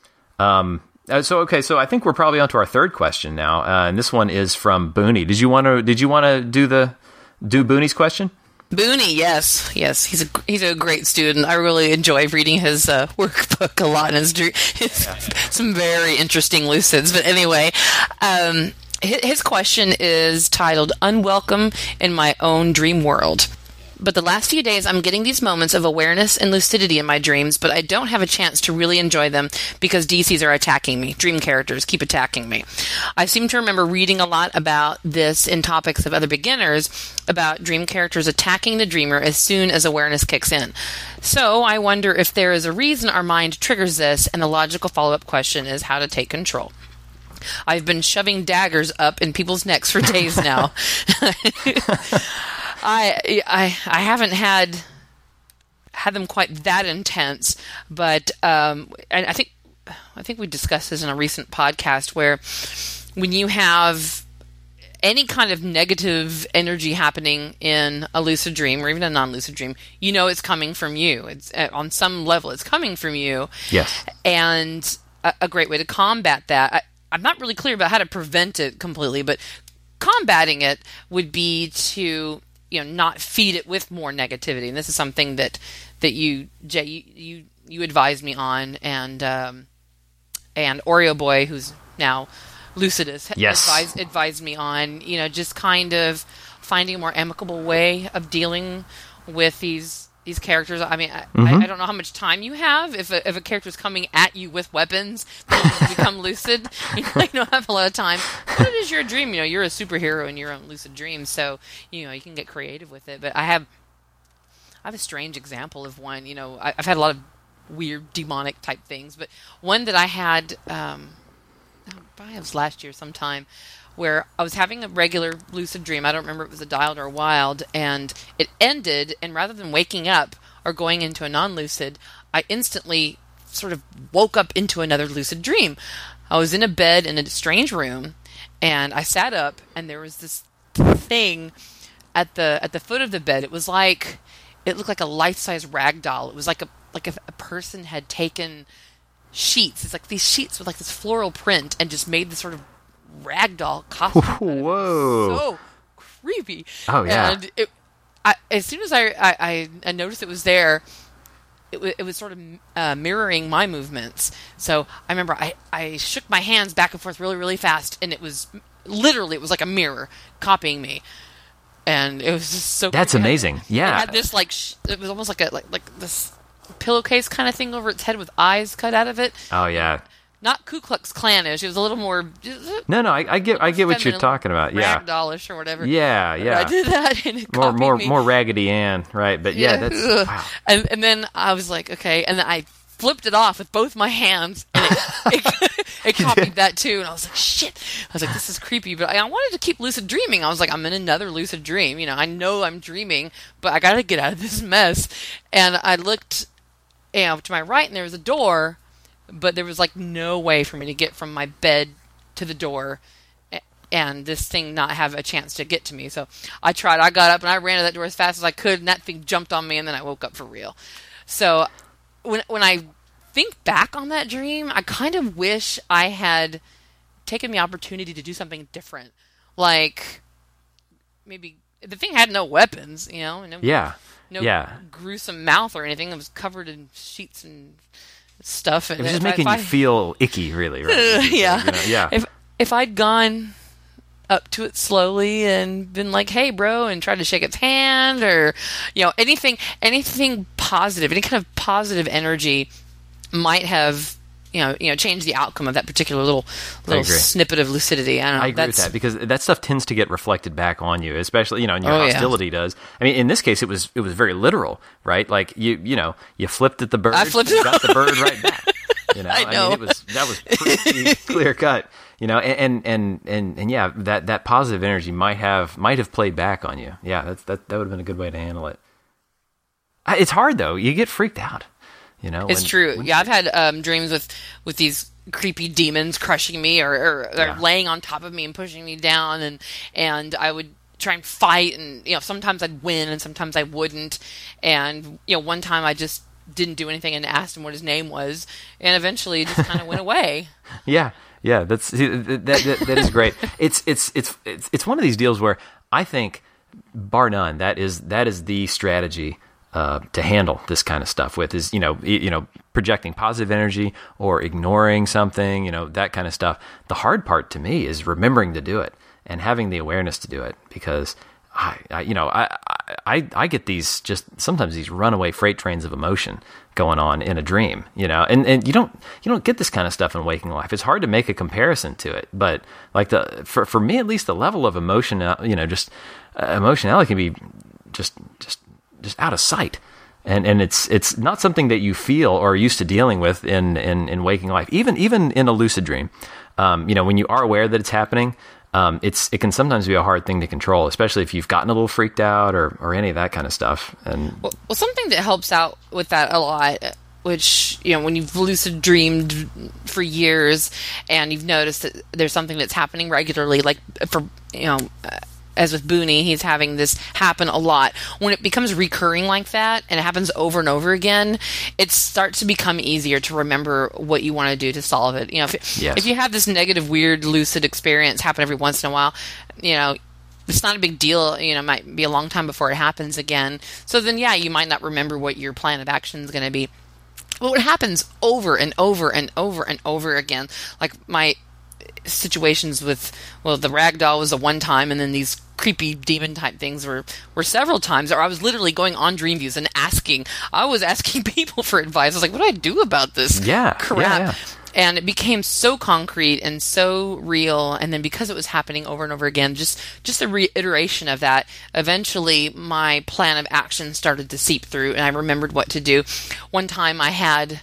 Um. So okay, so I think we're probably on to our third question now, uh, and this one is from Booney. Did you want to Did you want to do the do Booney's question? Booney, yes, yes, he's a he's a great student. I really enjoy reading his uh, workbook a lot, and his, his yeah. some very interesting lucids. But anyway, um. His question is titled, Unwelcome in My Own Dream World. But the last few days, I'm getting these moments of awareness and lucidity in my dreams, but I don't have a chance to really enjoy them because D Cs are attacking me. Dream characters keep attacking me. I seem to remember reading a lot about this in topics of other beginners, about dream characters attacking the dreamer as soon as awareness kicks in. So I wonder if there is a reason our mind triggers this, and the logical follow-up question is how to take control. I've been shoving daggers up in people's necks for days now. I, I I haven't had had them quite that intense, but um, and I think I think we discussed this in a recent podcast where when you have any kind of negative energy happening in a lucid dream or even a non-lucid dream, you know it's coming from you. It's on some level it's coming from you. Yes, and a, a great way to combat that. I, I'm not really clear about how to prevent it completely, but combating it would be to, you know, not feed it with more negativity. And this is something that, that you, Jay, you, you, you advised me on, and, um, and Oreo Boy, who's now Lucidus, yes. advised, advised me on, you know, just kind of finding a more amicable way of dealing with these, these characters. I mean, I, mm-hmm. I, I don't know how much time you have. If a, if a character is coming at you with weapons, then you become lucid. You know, you don't have a lot of time. But it is your dream. You know, you're a superhero in your own lucid dreams, so you know you can get creative with it. But I have, I have a strange example of one. You know, I, I've had a lot of weird demonic type things, but one that I had, um, probably it was last year sometime, where I was having a regular lucid dream. I don't remember if it was a dialed or a wild, and it ended, and rather than waking up or going into a non-lucid, I instantly sort of woke up into another lucid dream. I was in a bed in a strange room, and I sat up, and there was this thing at the at the foot of the bed. It was like, it looked like a life-size rag doll. It was like a like if a person had taken sheets. It's like these sheets with like this floral print and just made this sort of ragdoll costume. Whoa! So creepy. Oh yeah. And it, I, as soon as I, I, I noticed it was there, it, w- it was sort of uh, mirroring my movements. So I remember I, I shook my hands back and forth really really fast, and it was literally it was like a mirror copying me, and it was just so. That's creepy. Amazing. It had, yeah. It had this like sh- it was almost like a like like this pillowcase kind of thing over its head with eyes cut out of it. Oh yeah. not Ku Klux Klanish. It was a little more. No, no, I, I get, I get what you're talking about. Yeah, ragdollish or whatever. Yeah, yeah. I did that, and it more, more, me. more Raggedy Ann, right? But yeah, yeah. that's wow. And, and then I was like, okay, and then I flipped it off with both my hands, and it, it, it copied that too. And I was like, shit. I was like, this is creepy, but I, I wanted to keep lucid dreaming. I was like, I'm in another lucid dream. You know, I know I'm dreaming, but I got to get out of this mess. And I looked, you know, to my right, and there was a door, but there was like no way for me to get from my bed to the door and this thing not have a chance to get to me. So I tried. I got up and I ran to that door as fast as I could, and that thing jumped on me, and then I woke up for real. So when when I think back on that dream, I kind of wish I had taken the opportunity to do something different. Like maybe the thing had no weapons, you know, no, yeah, no yeah. gruesome mouth or anything. It was covered in sheets and stuff. And it was just if making I, you I, feel icky, really, right? yeah, you know, yeah. If if I'd gone up to it slowly and been like, "Hey, bro," and tried to shake its hand, or you know, anything, anything positive, any kind of positive energy might have, you know, you know, changed the outcome of that particular little little snippet of lucidity. I don't know. I agree with that, because that stuff tends to get reflected back on you, especially, you know, and your oh, hostility yeah. does. I mean, in this case, it was it was very literal, right? Like you you know, you flipped at the bird, I flipped you got the bird right back. You know, I know. I mean, it was that was pretty clear cut. You know, and, and, and, and yeah, that, that positive energy might have might have played back on you. Yeah, that's, that that would have been a good way to handle it. It's hard though; you get freaked out. You know, it's when, true. when yeah, I've had um, dreams with with these creepy demons crushing me, or, or, or yeah. laying on top of me and pushing me down, and and I would try and fight, and you know, sometimes I'd win, and sometimes I wouldn't. And you know, one time I just didn't do anything and asked him what his name was, and eventually it just kind of went away. Yeah. Yeah, that's that, that. That is great. It's it's it's it's it's one of these deals where I think, bar none, that is that is the strategy uh, to handle this kind of stuff with is you know you know projecting positive energy or ignoring something, you know, that kind of stuff. The hard part to me is remembering to do it and having the awareness to do it, because I, I you know I, I I get these just sometimes these runaway freight trains of emotion going on in a dream, you know, and, and you don't you don't get this kind of stuff in waking life. It's hard to make a comparison to it, but like the for for me at least, the level of emotion, you know, just uh, emotionality can be just just just out of sight, and and it's it's not something that you feel or are used to dealing with in in, in waking life, even even in a lucid dream. Um, you know, when you are aware that it's happening. Um, it's it can sometimes be a hard thing to control, especially if you've gotten a little freaked out or, or any of that kind of stuff. And well, well, something that helps out with that a lot, which you know, when you've lucid dreamed for years and you've noticed that there's something that's happening regularly, like for you know. Uh, as with Booney, he's having this happen a lot. When it becomes recurring like that, and it happens over and over again, it starts to become easier to remember what you want to do to solve it. You know, if, yes. if you have this negative, weird, lucid experience happen every once in a while, you know, it's not a big deal. You know, it might be a long time before it happens again. So then, yeah, you might not remember what your plan of action is going to be. But what happens over and over and over and over again, like my situations with, well, the ragdoll was a one time, and then these creepy demon type things were, were several times, or I was literally going on Dreamviews and asking, I was asking people for advice. I was like, what do I do about this yeah, crap? Yeah, yeah. And it became so concrete and so real. And then because it was happening over and over again, just, just the reiteration of that, eventually my plan of action started to seep through, and I remembered what to do. One time I had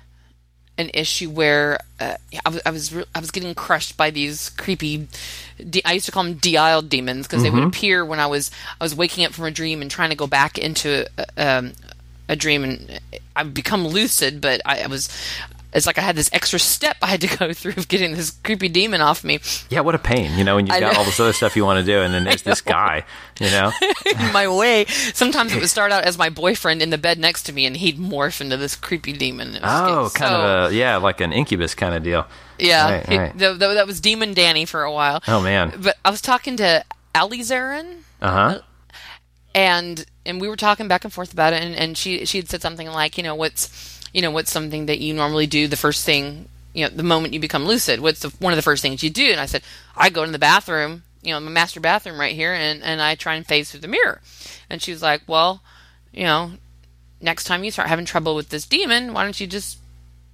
an issue where uh, I was I was re- I was getting crushed by these creepy. De- I used to call them de-aisle demons, because mm-hmm. they would appear when I was I was waking up from a dream and trying to go back into a, um, a dream, and I've become lucid, but I, I was. It's like I had this extra step I had to go through of getting this creepy demon off me. Yeah, what a pain, you know, when you've I got know. all this other stuff you want to do, and then there's this guy, you know. in my way. Sometimes it would start out as my boyfriend in the bed next to me, and he'd morph into this creepy demon. It was oh, kind so, of a, yeah, like an incubus kind of deal. Yeah, right, he, right. The, the, that was Demon Danny for a while. Oh, man. But I was talking to Ali Zarin. Uh-huh. And and we were talking back and forth about it, and, and she she had said something like, you know, what's you know what's something that you normally do the first thing, you know, the moment you become lucid? What's the, one of the first things you do? And I said, I go in the bathroom, you know, my master bathroom right here, and, and I try and phase through the mirror. And she was like, well, you know, next time you start having trouble with this demon, why don't you just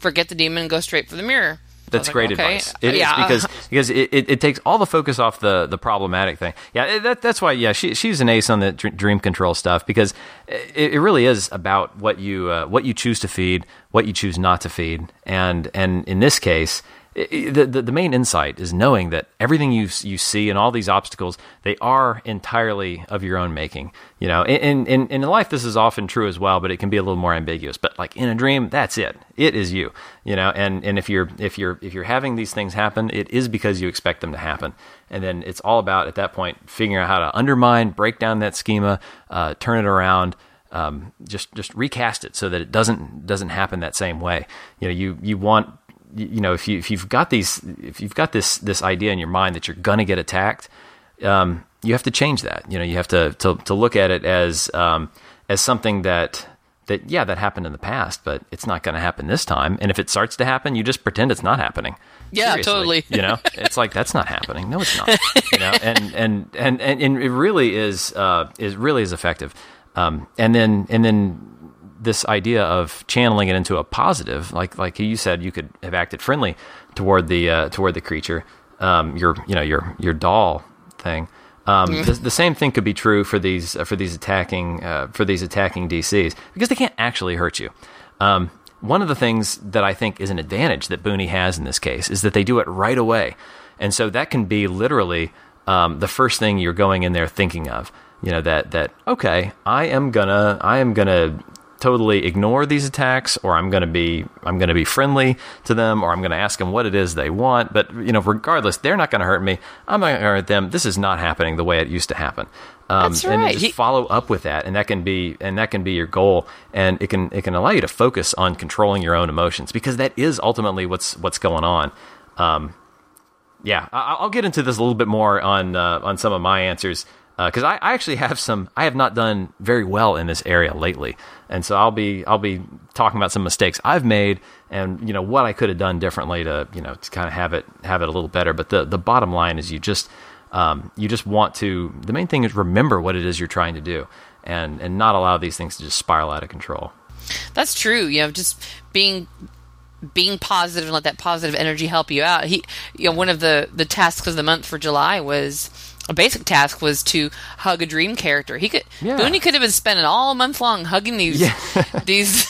forget the demon and go straight for the mirror. That's like, great okay. advice. It yeah. is because because it, it, it takes all the focus off the, the problematic thing. Yeah, that, that's why. Yeah, she she's an ace on the dream control stuff because it, it really is about what you uh, what you choose to feed, what you choose not to feed, and and in this case. It, the, the the main insight is knowing that everything you you see and all these obstacles, they are entirely of your own making. You know, in, in in life this is often true as well, but it can be a little more ambiguous. But like in a dream, that's it. It is you. You know, and, and if you're if you're if you're having these things happen, it is because you expect them to happen. And then it's all about at that point figuring out how to undermine, break down that schema, uh, turn it around. Um, just just recast it so that it doesn't doesn't happen that same way. You know, you you want. You know, if you if you've got these, if you've got this this idea in your mind that you're gonna get attacked, um, you have to change that. You know, you have to to, to look at it as um, as something that that yeah that happened in the past, but it's not going to happen this time. And if it starts to happen, you just pretend it's not happening. Yeah, Seriously, totally. You know, it's like that's not happening. No, it's not. You know, and and and and, and it really is uh, is really is effective. Um, and then and then. This idea of channeling it into a positive, like like you said, you could have acted friendly toward the uh, toward the creature, um, your you know your your doll thing. Um, mm. the, the same thing could be true for these uh, for these attacking uh, for these attacking D Cs because they can't actually hurt you. Um, one of the things that I think is an advantage that Booney has in this case is that they do it right away, and so that can be literally um, the first thing you're going in there thinking of. You know that that okay, I am gonna I am gonna. totally ignore these attacks, or I'm going to be I'm going to be friendly to them, or I'm going to ask them what it is they want. But you know, regardless, they're not going to hurt me. I'm not going to hurt them. This is not happening the way it used to happen. Um, That's and right. just He- follow up with that, and that can be and that can be your goal, and it can it can allow you to focus on controlling your own emotions because that is ultimately what's what's going on. Um, yeah, I, I'll get into this a little bit more on uh, on some of my answers. Because uh, I, I actually have some, I have not done very well in this area lately, and so I'll be I'll be talking about some mistakes I've made, and you know what I could have done differently to you know to kind of have it have it a little better. But the, the bottom line is you just um, you just want to. The main thing is remember what it is you're trying to do, and and not allow these things to just spiral out of control. That's true. You know, just being being positive and let that positive energy help you out. He, you know, one of the the tasks of the month for July was. A basic task was to hug a dream character. He could, yeah. Booney could have been spending all month long hugging these yeah. these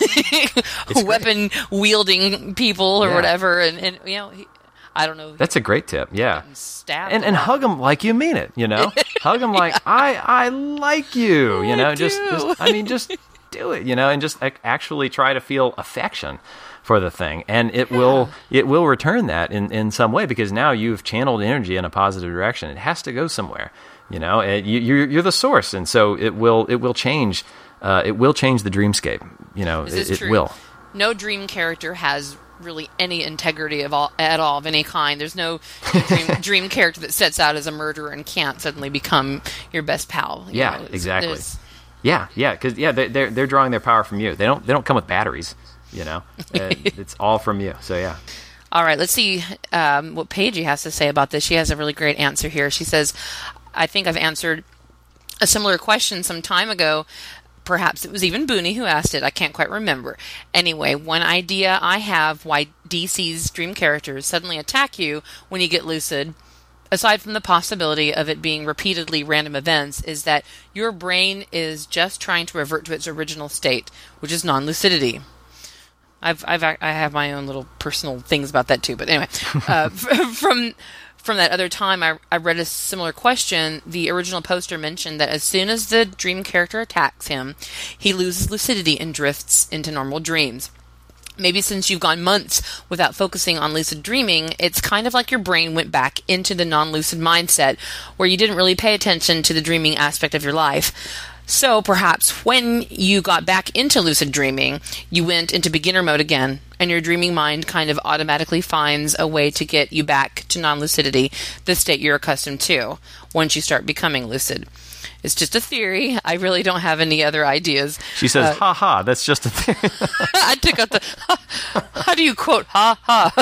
weapon wielding people or yeah. whatever, and, and you know, he, I don't know. That's a great tip. Yeah, stabbed and and hug them like you mean it. You know, hug them like I I like you. You know, I just, do. just I mean, just do it. You know, and just like, actually try to feel affection for the thing, and it yeah. will it will return that in, in some way because now you've channeled energy in a positive direction. It has to go somewhere, you know. It, you, you're you're the source, and so it will it will change. Uh, it will change the dreamscape. You know, this it, is true. it will. No dream character has really any integrity of all at all of any kind. There's no dream, dream character that sets out as a murderer and can't suddenly become your best pal. You yeah, know, exactly. there's... Yeah, yeah, because yeah, they, they're they're drawing their power from you. They don't they don't come with batteries. You know, it's all from you. So, yeah. All right. Let's see um, what Paige has to say about this. She has a really great answer here. She says, I think I've answered a similar question some time ago. Perhaps it was even Booney who asked it. I can't quite remember. Anyway, one idea I have why D C's dream characters suddenly attack you when you get lucid, aside from the possibility of it being repeatedly random events, is that your brain is just trying to revert to its original state, which is non-lucidity. I've, I've, I have my own little personal things about that too. But anyway, uh, from from that other time, I, I read a similar question. The original poster mentioned that as soon as the dream character attacks him, he loses lucidity and drifts into normal dreams. Maybe since you've gone months without focusing on lucid dreaming, it's kind of like your brain went back into the non-lucid mindset where you didn't really pay attention to the dreaming aspect of your life. So perhaps when you got back into lucid dreaming, you went into beginner mode again, and your dreaming mind kind of automatically finds a way to get you back to non-lucidity, the state you're accustomed to, once you start becoming lucid. It's just a theory. I really don't have any other ideas. She says, uh, ha ha, that's just a theory. I took out the, how do you quote, ha ha?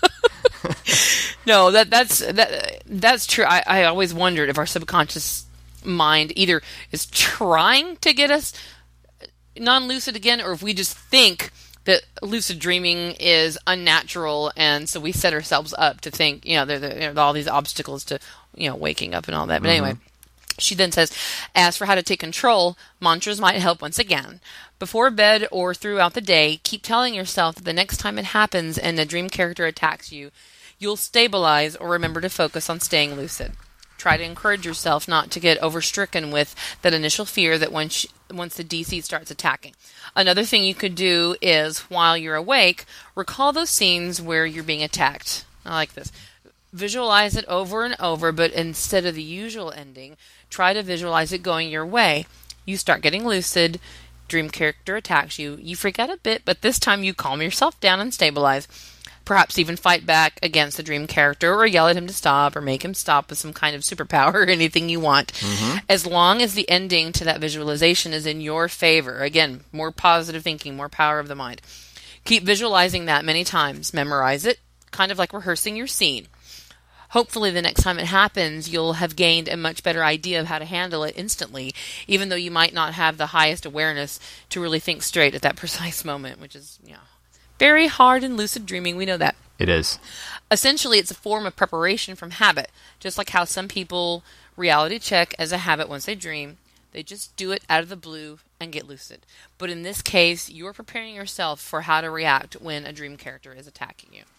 No, that that's that that's true. I, I always wondered if our subconscious mind either is trying to get us non-lucid again, or if we just think that lucid dreaming is unnatural, and so we set ourselves up to think, you know, there, there, there are all these obstacles to, you know, waking up and all that. But mm-hmm. anyway, she then says, as for how to take control, mantras might help once again. Before bed or throughout the day, keep telling yourself that the next time it happens and a dream character attacks you, you'll stabilize or remember to focus on staying lucid. Try to encourage yourself not to get overstricken with that initial fear that once once the D C starts attacking. Another thing you could do is, while you're awake, recall those scenes where you're being attacked. I like this. Visualize it over and over, but instead of the usual ending, try to visualize it going your way. You start getting lucid, dream character attacks you, you freak out a bit, but this time you calm yourself down and stabilize. Perhaps even fight back against the dream character or yell at him to stop or make him stop with some kind of superpower or anything you want. Mm-hmm. As long as the ending to that visualization is in your favor. Again, more positive thinking, more power of the mind. Keep visualizing that many times. Memorize it, kind of like rehearsing your scene. Hopefully the next time it happens, you'll have gained a much better idea of how to handle it instantly, even though you might not have the highest awareness to really think straight at that precise moment, which is, you know, very hard in lucid dreaming. We know that. It is. Essentially, it's a form of preparation from habit, just like how some people reality check as a habit once they dream. They just do it out of the blue and get lucid. But in this case, you're preparing yourself for how to react when a dream character is attacking you.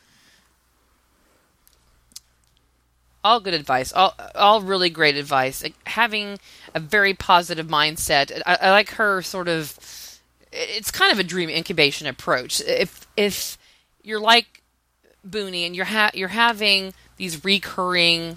All good advice. All all really great advice. Having a very positive mindset. I, I like her sort of... It's kind of a dream incubation approach. If if you're like Booney and you're ha- you're having these recurring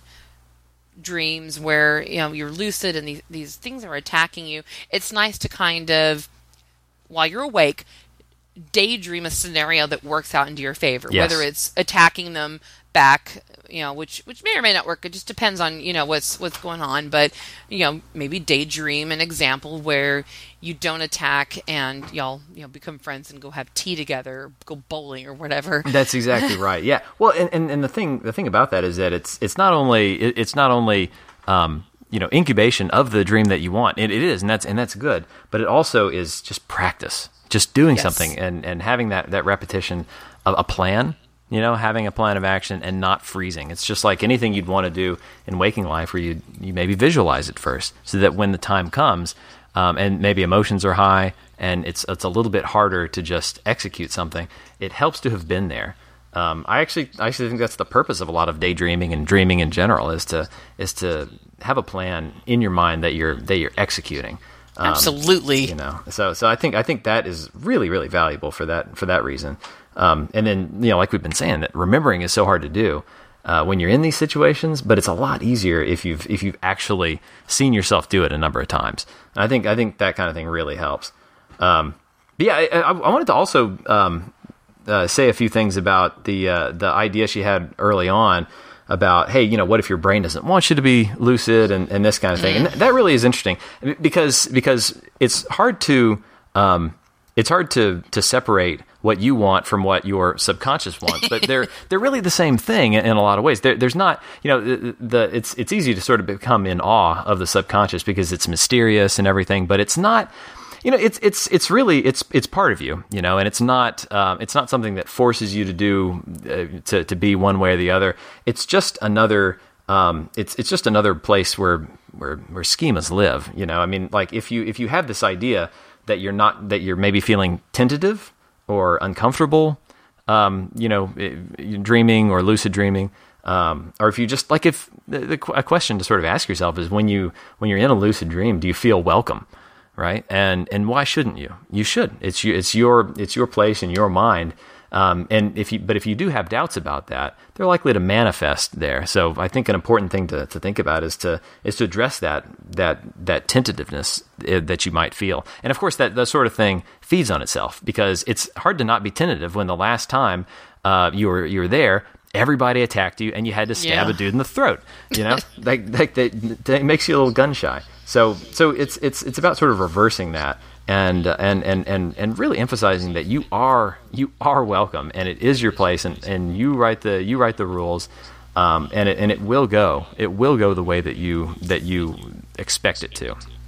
dreams where, you know, you're lucid and these these things are attacking you, it's nice to kind of, while you're awake, daydream a scenario that works out into your favor. Yes. Whether it's attacking them back, you know, which which may or may not work. It just depends on, you know, what's what's going on. But, you know, maybe daydream an example where you don't attack and y'all, you know, become friends and go have tea together, or go bowling or whatever. That's exactly right. Yeah. Well, and, and, and the thing the thing about that is that it's it's not only it, it's not only um, you know, incubation of the dream that you want. It, it is, and that's and that's good. But it also is just practice, just doing Yes. something and, and having that that repetition of a plan. You know, having a plan of action and not freezing. It's just like anything you'd want to do in waking life, where you you maybe visualize it first, so that when the time comes, um, and maybe emotions are high, and it's it's a little bit harder to just execute something, it helps to have been there. Um, I actually I actually think that's the purpose of a lot of daydreaming and dreaming in general, is to is to have a plan in your mind that you're that you're executing. Um, Absolutely. You know, so so I think I think that is really really valuable for that for that reason. Um, and then, you know, like we've been saying, that remembering is so hard to do uh, when you're in these situations, but it's a lot easier if you've if you've actually seen yourself do it a number of times. And I think I think that kind of thing really helps. Um, but yeah, I, I, I wanted to also um, uh, say a few things about the uh, the idea she had early on about, hey, you know, what if your brain doesn't want you to be lucid and, and this kind of thing. And th- that really is interesting because because it's hard to um, it's hard to to separate what you want from what your subconscious wants, but they're they're really the same thing in, in a lot of ways. There, there's not, you know, the, the it's it's easy to sort of become in awe of the subconscious because it's mysterious and everything, but it's not. You know, it's it's it's really it's it's part of you, you know, and it's not um, it's not something that forces you to do uh, to to be one way or the other. It's just another um, it's it's just another place where where where schemas live. You know, I mean, like if you if you have this idea that you're not that you're maybe feeling tentative or uncomfortable, um, you know, it, dreaming or lucid dreaming, um, or if you just like if the, the, a question to sort of ask yourself is when you when you're in a lucid dream, do you feel welcome? Right, and and why shouldn't you? You should. It's you. It's your. It's your place in your mind. Um, and if you, but if you do have doubts about that, they're likely to manifest there. So I think an important thing to, to think about is to is to address that that that tentativeness that you might feel. And of course, that that sort of thing feeds on itself because it's hard to not be tentative when the last time uh, you were you were there, everybody attacked you and you had to stab Yeah. a dude in the throat. You know, like like that, that makes you a little gun shy. So so it's it's it's about sort of reversing that and uh, and, and and and really emphasizing that you are you are welcome and it is your place and, and you write the you write the rules um, and it and it will go it will go the way that you that you expect it to.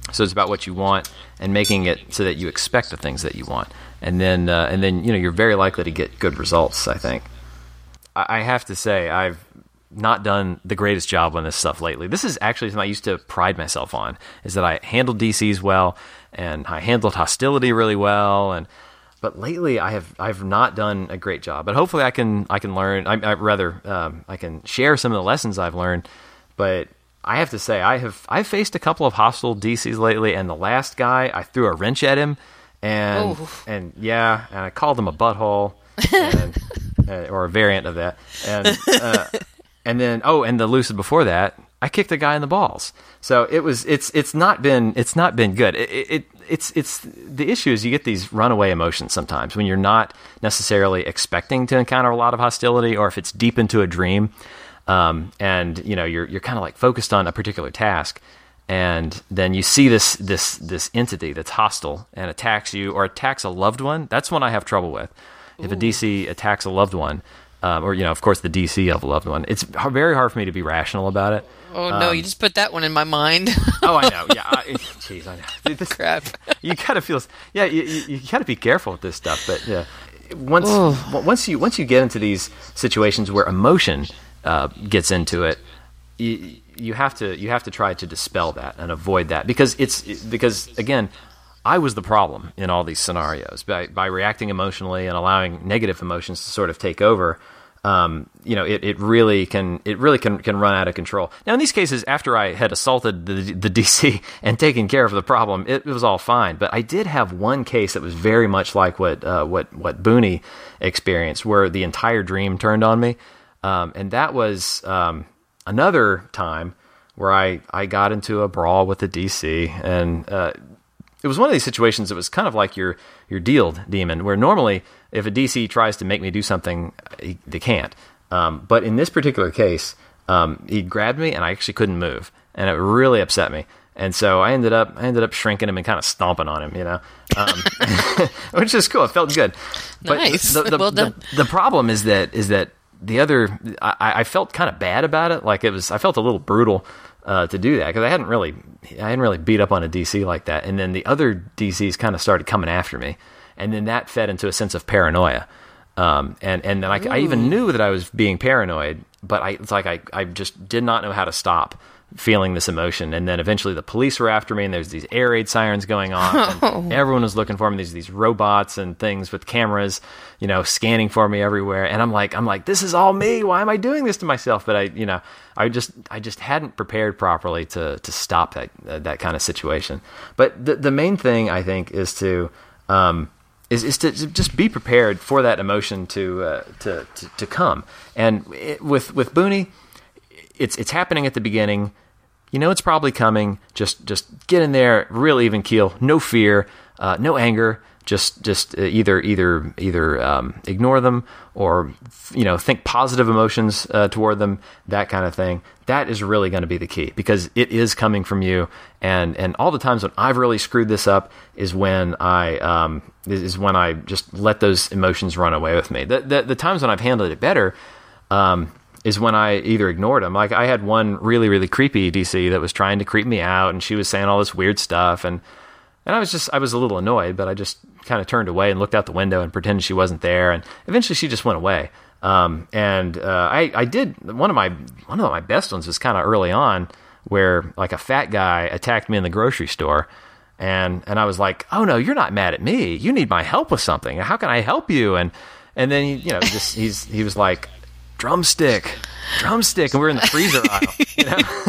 So it's about what you want and making it so that you expect the things that you want, and then uh, and then you know you're very likely to get good results. I think. I, I have to say I've not done the greatest job on this stuff lately. This is actually something I used to pride myself on, is that I handled D Cs well and I handled hostility really well, and but lately I have I've not done a great job. But hopefully I can I can learn. I, I rather um, I can share some of the lessons I've learned. But I have to say I have I've faced a couple of hostile D Cs lately, and the last guy I threw a wrench at him, and Ooh. and yeah, and I called him a butthole, and, uh, or a variant of that, and. Uh, And then, oh, and the lucid before that, I kicked the guy in the balls. So it was, it's, it's not been, it's not been good. It, it, it's, it's the issue is you get these runaway emotions sometimes when you're not necessarily expecting to encounter a lot of hostility, or if it's deep into a dream, um, and you know you're you're kind of like focused on a particular task, and then you see this this this entity that's hostile and attacks you or attacks a loved one. That's when I have trouble with. If Ooh. a D C attacks a loved one. Um, or, you know, of course, the D C of a loved one. It's very hard for me to be rational about it. Oh, no, um, you just put that one in my mind. oh, I know. Yeah. Jeez, I, I know. This, Crap. You got to feel, yeah, you, you, you got to be careful with this stuff. But yeah, once Ooh. once you once you get into these situations where emotion uh, gets into it, you, you have to you have to try to dispel that and avoid that, because it's because again, I was the problem in all these scenarios by by reacting emotionally and allowing negative emotions to sort of take over. Um, you know, it, it really can it really can, can run out of control. Now, in these cases, after I had assaulted the, the D C and taken care of the problem, it, it was all fine. But I did have one case that was very much like what uh, what what Booney experienced, where the entire dream turned on me, um, and that was um, another time where I, I got into a brawl with the D C, and uh, it was one of these situations that was kind of like your your dealed demon, where normally if a D C tries to make me do something, he, they can't. Um, but in this particular case, um, he grabbed me and I actually couldn't move, and it really upset me. And so I ended up I ended up shrinking him and kind of stomping on him, you know, um, which is cool. It felt good. But nice. The, the, well done. The, the problem is that is that the other I, I felt kind of bad about it. Like it was I felt a little brutal. Uh, to do that, because I hadn't really, I hadn't really beat up on a D C like that, and then the other D Cs kind of started coming after me, and then that fed into a sense of paranoia, um, and and then I, I even knew that I was being paranoid, but I it's like I, I just did not know how to stop feeling this emotion, and then eventually the police were after me, and there's these air raid sirens going off, and everyone was looking for me. These these robots and things with cameras, you know, scanning for me everywhere, and I'm like, I'm like, this is all me. Why am I doing this to myself? But I, you know, I just I just hadn't prepared properly to to stop that uh, that kind of situation. But the the main thing I think is to um, is is to just be prepared for that emotion to uh, to, to to come. And it, with with Booney, it's it's happening at the beginning. You know it's probably coming. Just just get in there, real even keel, no fear, uh, no anger. Just just uh, either either either um, ignore them, or you know think positive emotions uh, toward them, that kind of thing. That is really going to be the key, because it is coming from you. And and all the times when I've really screwed this up is when I um, is when I just let those emotions run away with me. The the, the times when I've handled it better. Um, is when I either ignored them. Like I had one really, really creepy D C that was trying to creep me out, and she was saying all this weird stuff, and and I was just, I was a little annoyed, but I just kind of turned away and looked out the window and pretended she wasn't there, and eventually she just went away. Um, and uh, I, I did, one of my, one of my best ones was kind of early on, where like a fat guy attacked me in the grocery store, and and I was like, oh no, you're not mad at me. You need my help with something. How can I help you? And and then he, you know, just he's he was like, drumstick, drumstick, and we're in the freezer aisle, you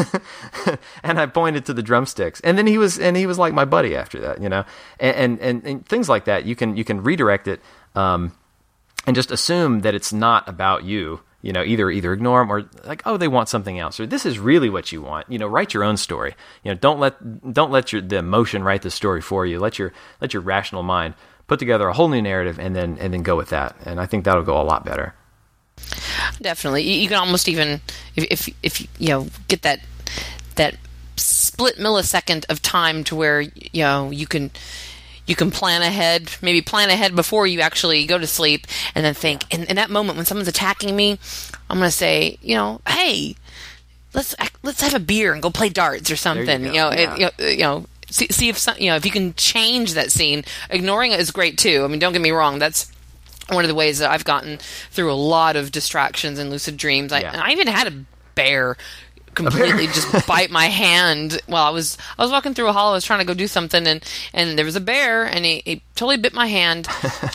know. And I pointed to the drumsticks, and then he was, and he was like my buddy after that, you know. And and, and, and things like that, you can you can redirect it, um, and just assume that it's not about you, you know. Either either ignore them, or like, oh, they want something else, or this is really what you want, you know. Write your own story, you know. Don't let don't let your the emotion write the story for you. Let your let your rational mind put together a whole new narrative, and then and then go with that. And I think that'll go a lot better. Definitely, you can almost even if, if if you know get that that split millisecond of time to where you know you can you can plan ahead, maybe plan ahead before you actually go to sleep, and then think. In, in that moment when someone's attacking me, I'm going to say, you know, hey, let's let's have a beer and go play darts or something. You, you know, yeah. it, you know, you know. see, see if some, you know if you can change that scene. Ignoring it is great too. I mean, don't get me wrong. That's one of the ways that I've gotten through a lot of distractions in lucid dreams. I, Yeah. I even had a bear completely just bite my hand while I was I was walking through a hall. I was trying to go do something, and and there was a bear, and he, he totally bit my hand.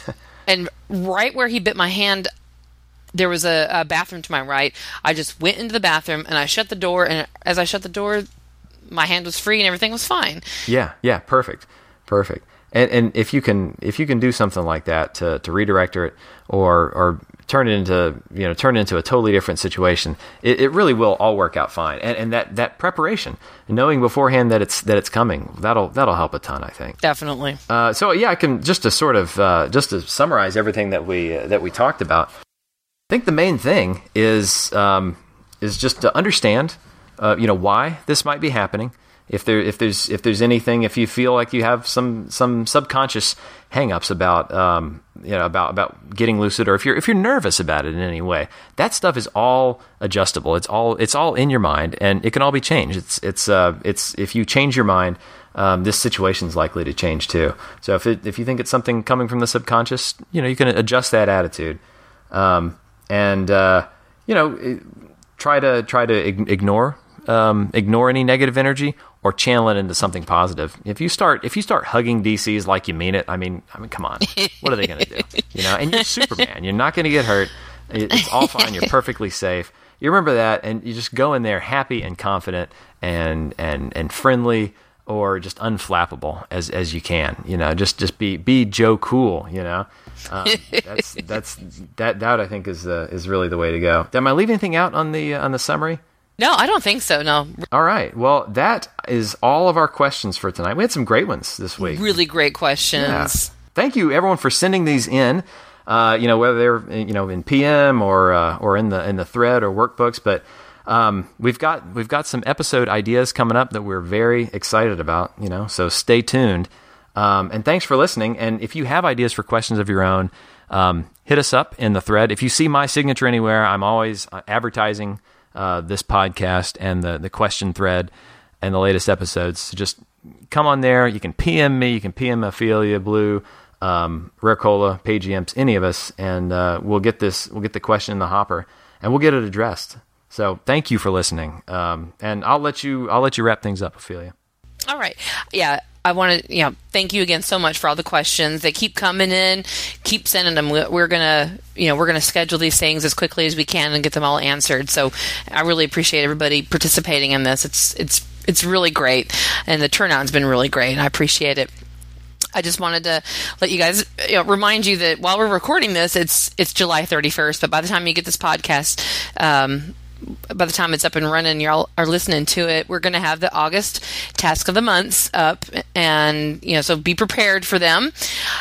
And right where he bit my hand, there was a, a bathroom to my right. I just went into the bathroom and I shut the door, and as I shut the door, my hand was free and everything was fine. Yeah, yeah, perfect, perfect. And and if you can if you can do something like that to, to redirect it or or turn it into you know turn it into a totally different situation, it, it really will all work out fine. And and that, that preparation, knowing beforehand that it's that it's coming, that'll that'll help a ton, I think. Definitely. Uh, so yeah, I can just to sort of uh, just to summarize everything that we uh, that we talked about. I think the main thing is um, is just to understand, uh, you know, why this might be happening. If there if there's if there's anything, if you feel like you have some some subconscious hangups about um, you know about, about getting lucid, or if you're if you're nervous about it in any way, that stuff is all adjustable. It's all it's all in your mind, and it can all be changed. It's it's uh, it's if you change your mind, um, this situation is likely to change too. So if it, if you think it's something coming from the subconscious, you know, you can adjust that attitude. Um, and uh, you know, try to try to ignore um, ignore any negative energy or channel it into something positive. If you start if you start hugging D Cs like you mean it, I mean, I mean, come on, what are they going to do? You know, and you're Superman. You're not going to get hurt. It's all fine. You're perfectly safe. You remember that, and you just go in there happy and confident and and and friendly, or just unflappable as as you can. You know, just just be be Joe Cool. You know, um, that's that's that that I think is uh, is really the way to go. Am I leaving anything out on the uh, on the summary? No, I don't think so. No. All right. Well, that is all of our questions for tonight. We had some great ones this week. Really great questions. Yeah. Thank you, everyone, for sending these in. Uh, you know, whether they're you know in P M or uh, or in the in the thread or workbooks, but um, we've got we've got some episode ideas coming up that we're very excited about. You know, so stay tuned. Um, and thanks for listening. And if you have ideas for questions of your own, um, hit us up in the thread. If you see my signature anywhere, I'm always advertising Uh, this podcast and the, the question thread and the latest episodes. So just come on there. You can P M me. You can P M Ophelia, Blue, um, Rare Cola, Page Imps, any of us, and uh, we'll get this. We'll get the question in the hopper, and we'll get it addressed. So thank you for listening. Um, and I'll let you. I'll let you wrap things up, Ophelia. All right. Yeah. I want to, you know, thank you again so much for all the questions. They keep coming in, keep sending them. We're gonna, you know, we're gonna schedule these things as quickly as we can and get them all answered. So I really appreciate everybody participating in this. It's it's it's really great, and the turnout's been really great. And I appreciate it. I just wanted to let you guys, you know, remind you that while we're recording this, it's it's July thirty-first. But by the time you get this podcast, um, by the time it's up and running, y'all are listening to it, we're going to have the August task of the months up, and you know, so be prepared for them.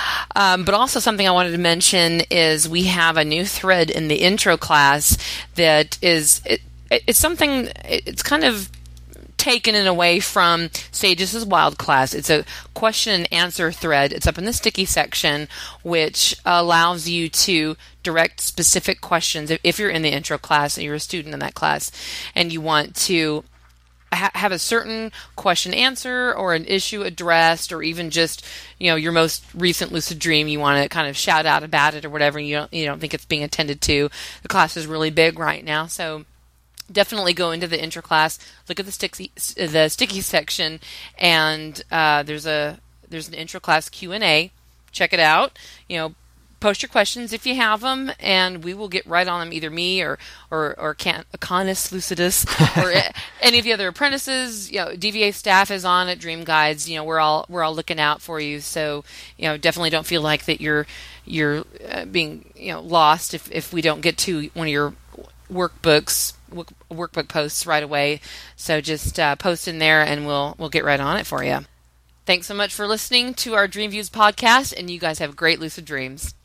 Um, but also something I wanted to mention is we have a new thread in the intro class that is it, it's something it's kind of taken in away from Sages' Wild class. It's a question and answer thread. It's up in the sticky section, which allows you to direct specific questions. If you're in the intro class and you're a student in that class and you want to ha- have a certain question answer or an issue addressed, or even just, you know, your most recent lucid dream, you want to kind of shout out about it or whatever, and you don't, you don't think it's being attended to. The class is really big right now, so definitely go into the intro class, look at the sticky the sticky section, and uh, there's a there's an intro class Q and A. Check it out. You know, post your questions if you have them, and we will get right on them. Either me or or or Can- Canis Lucidus or any of the other apprentices. You know, D V A staff is on at Dream Guides. You know, we're all we're all looking out for you. So you know, definitely don't feel like that you're you're uh, being you know lost if if we don't get to one of your workbooks. workbook posts right away. So just uh, post in there and we'll we'll get right on it for you. Thanks so much for listening to our Dream Views podcast, and you guys have great lucid dreams.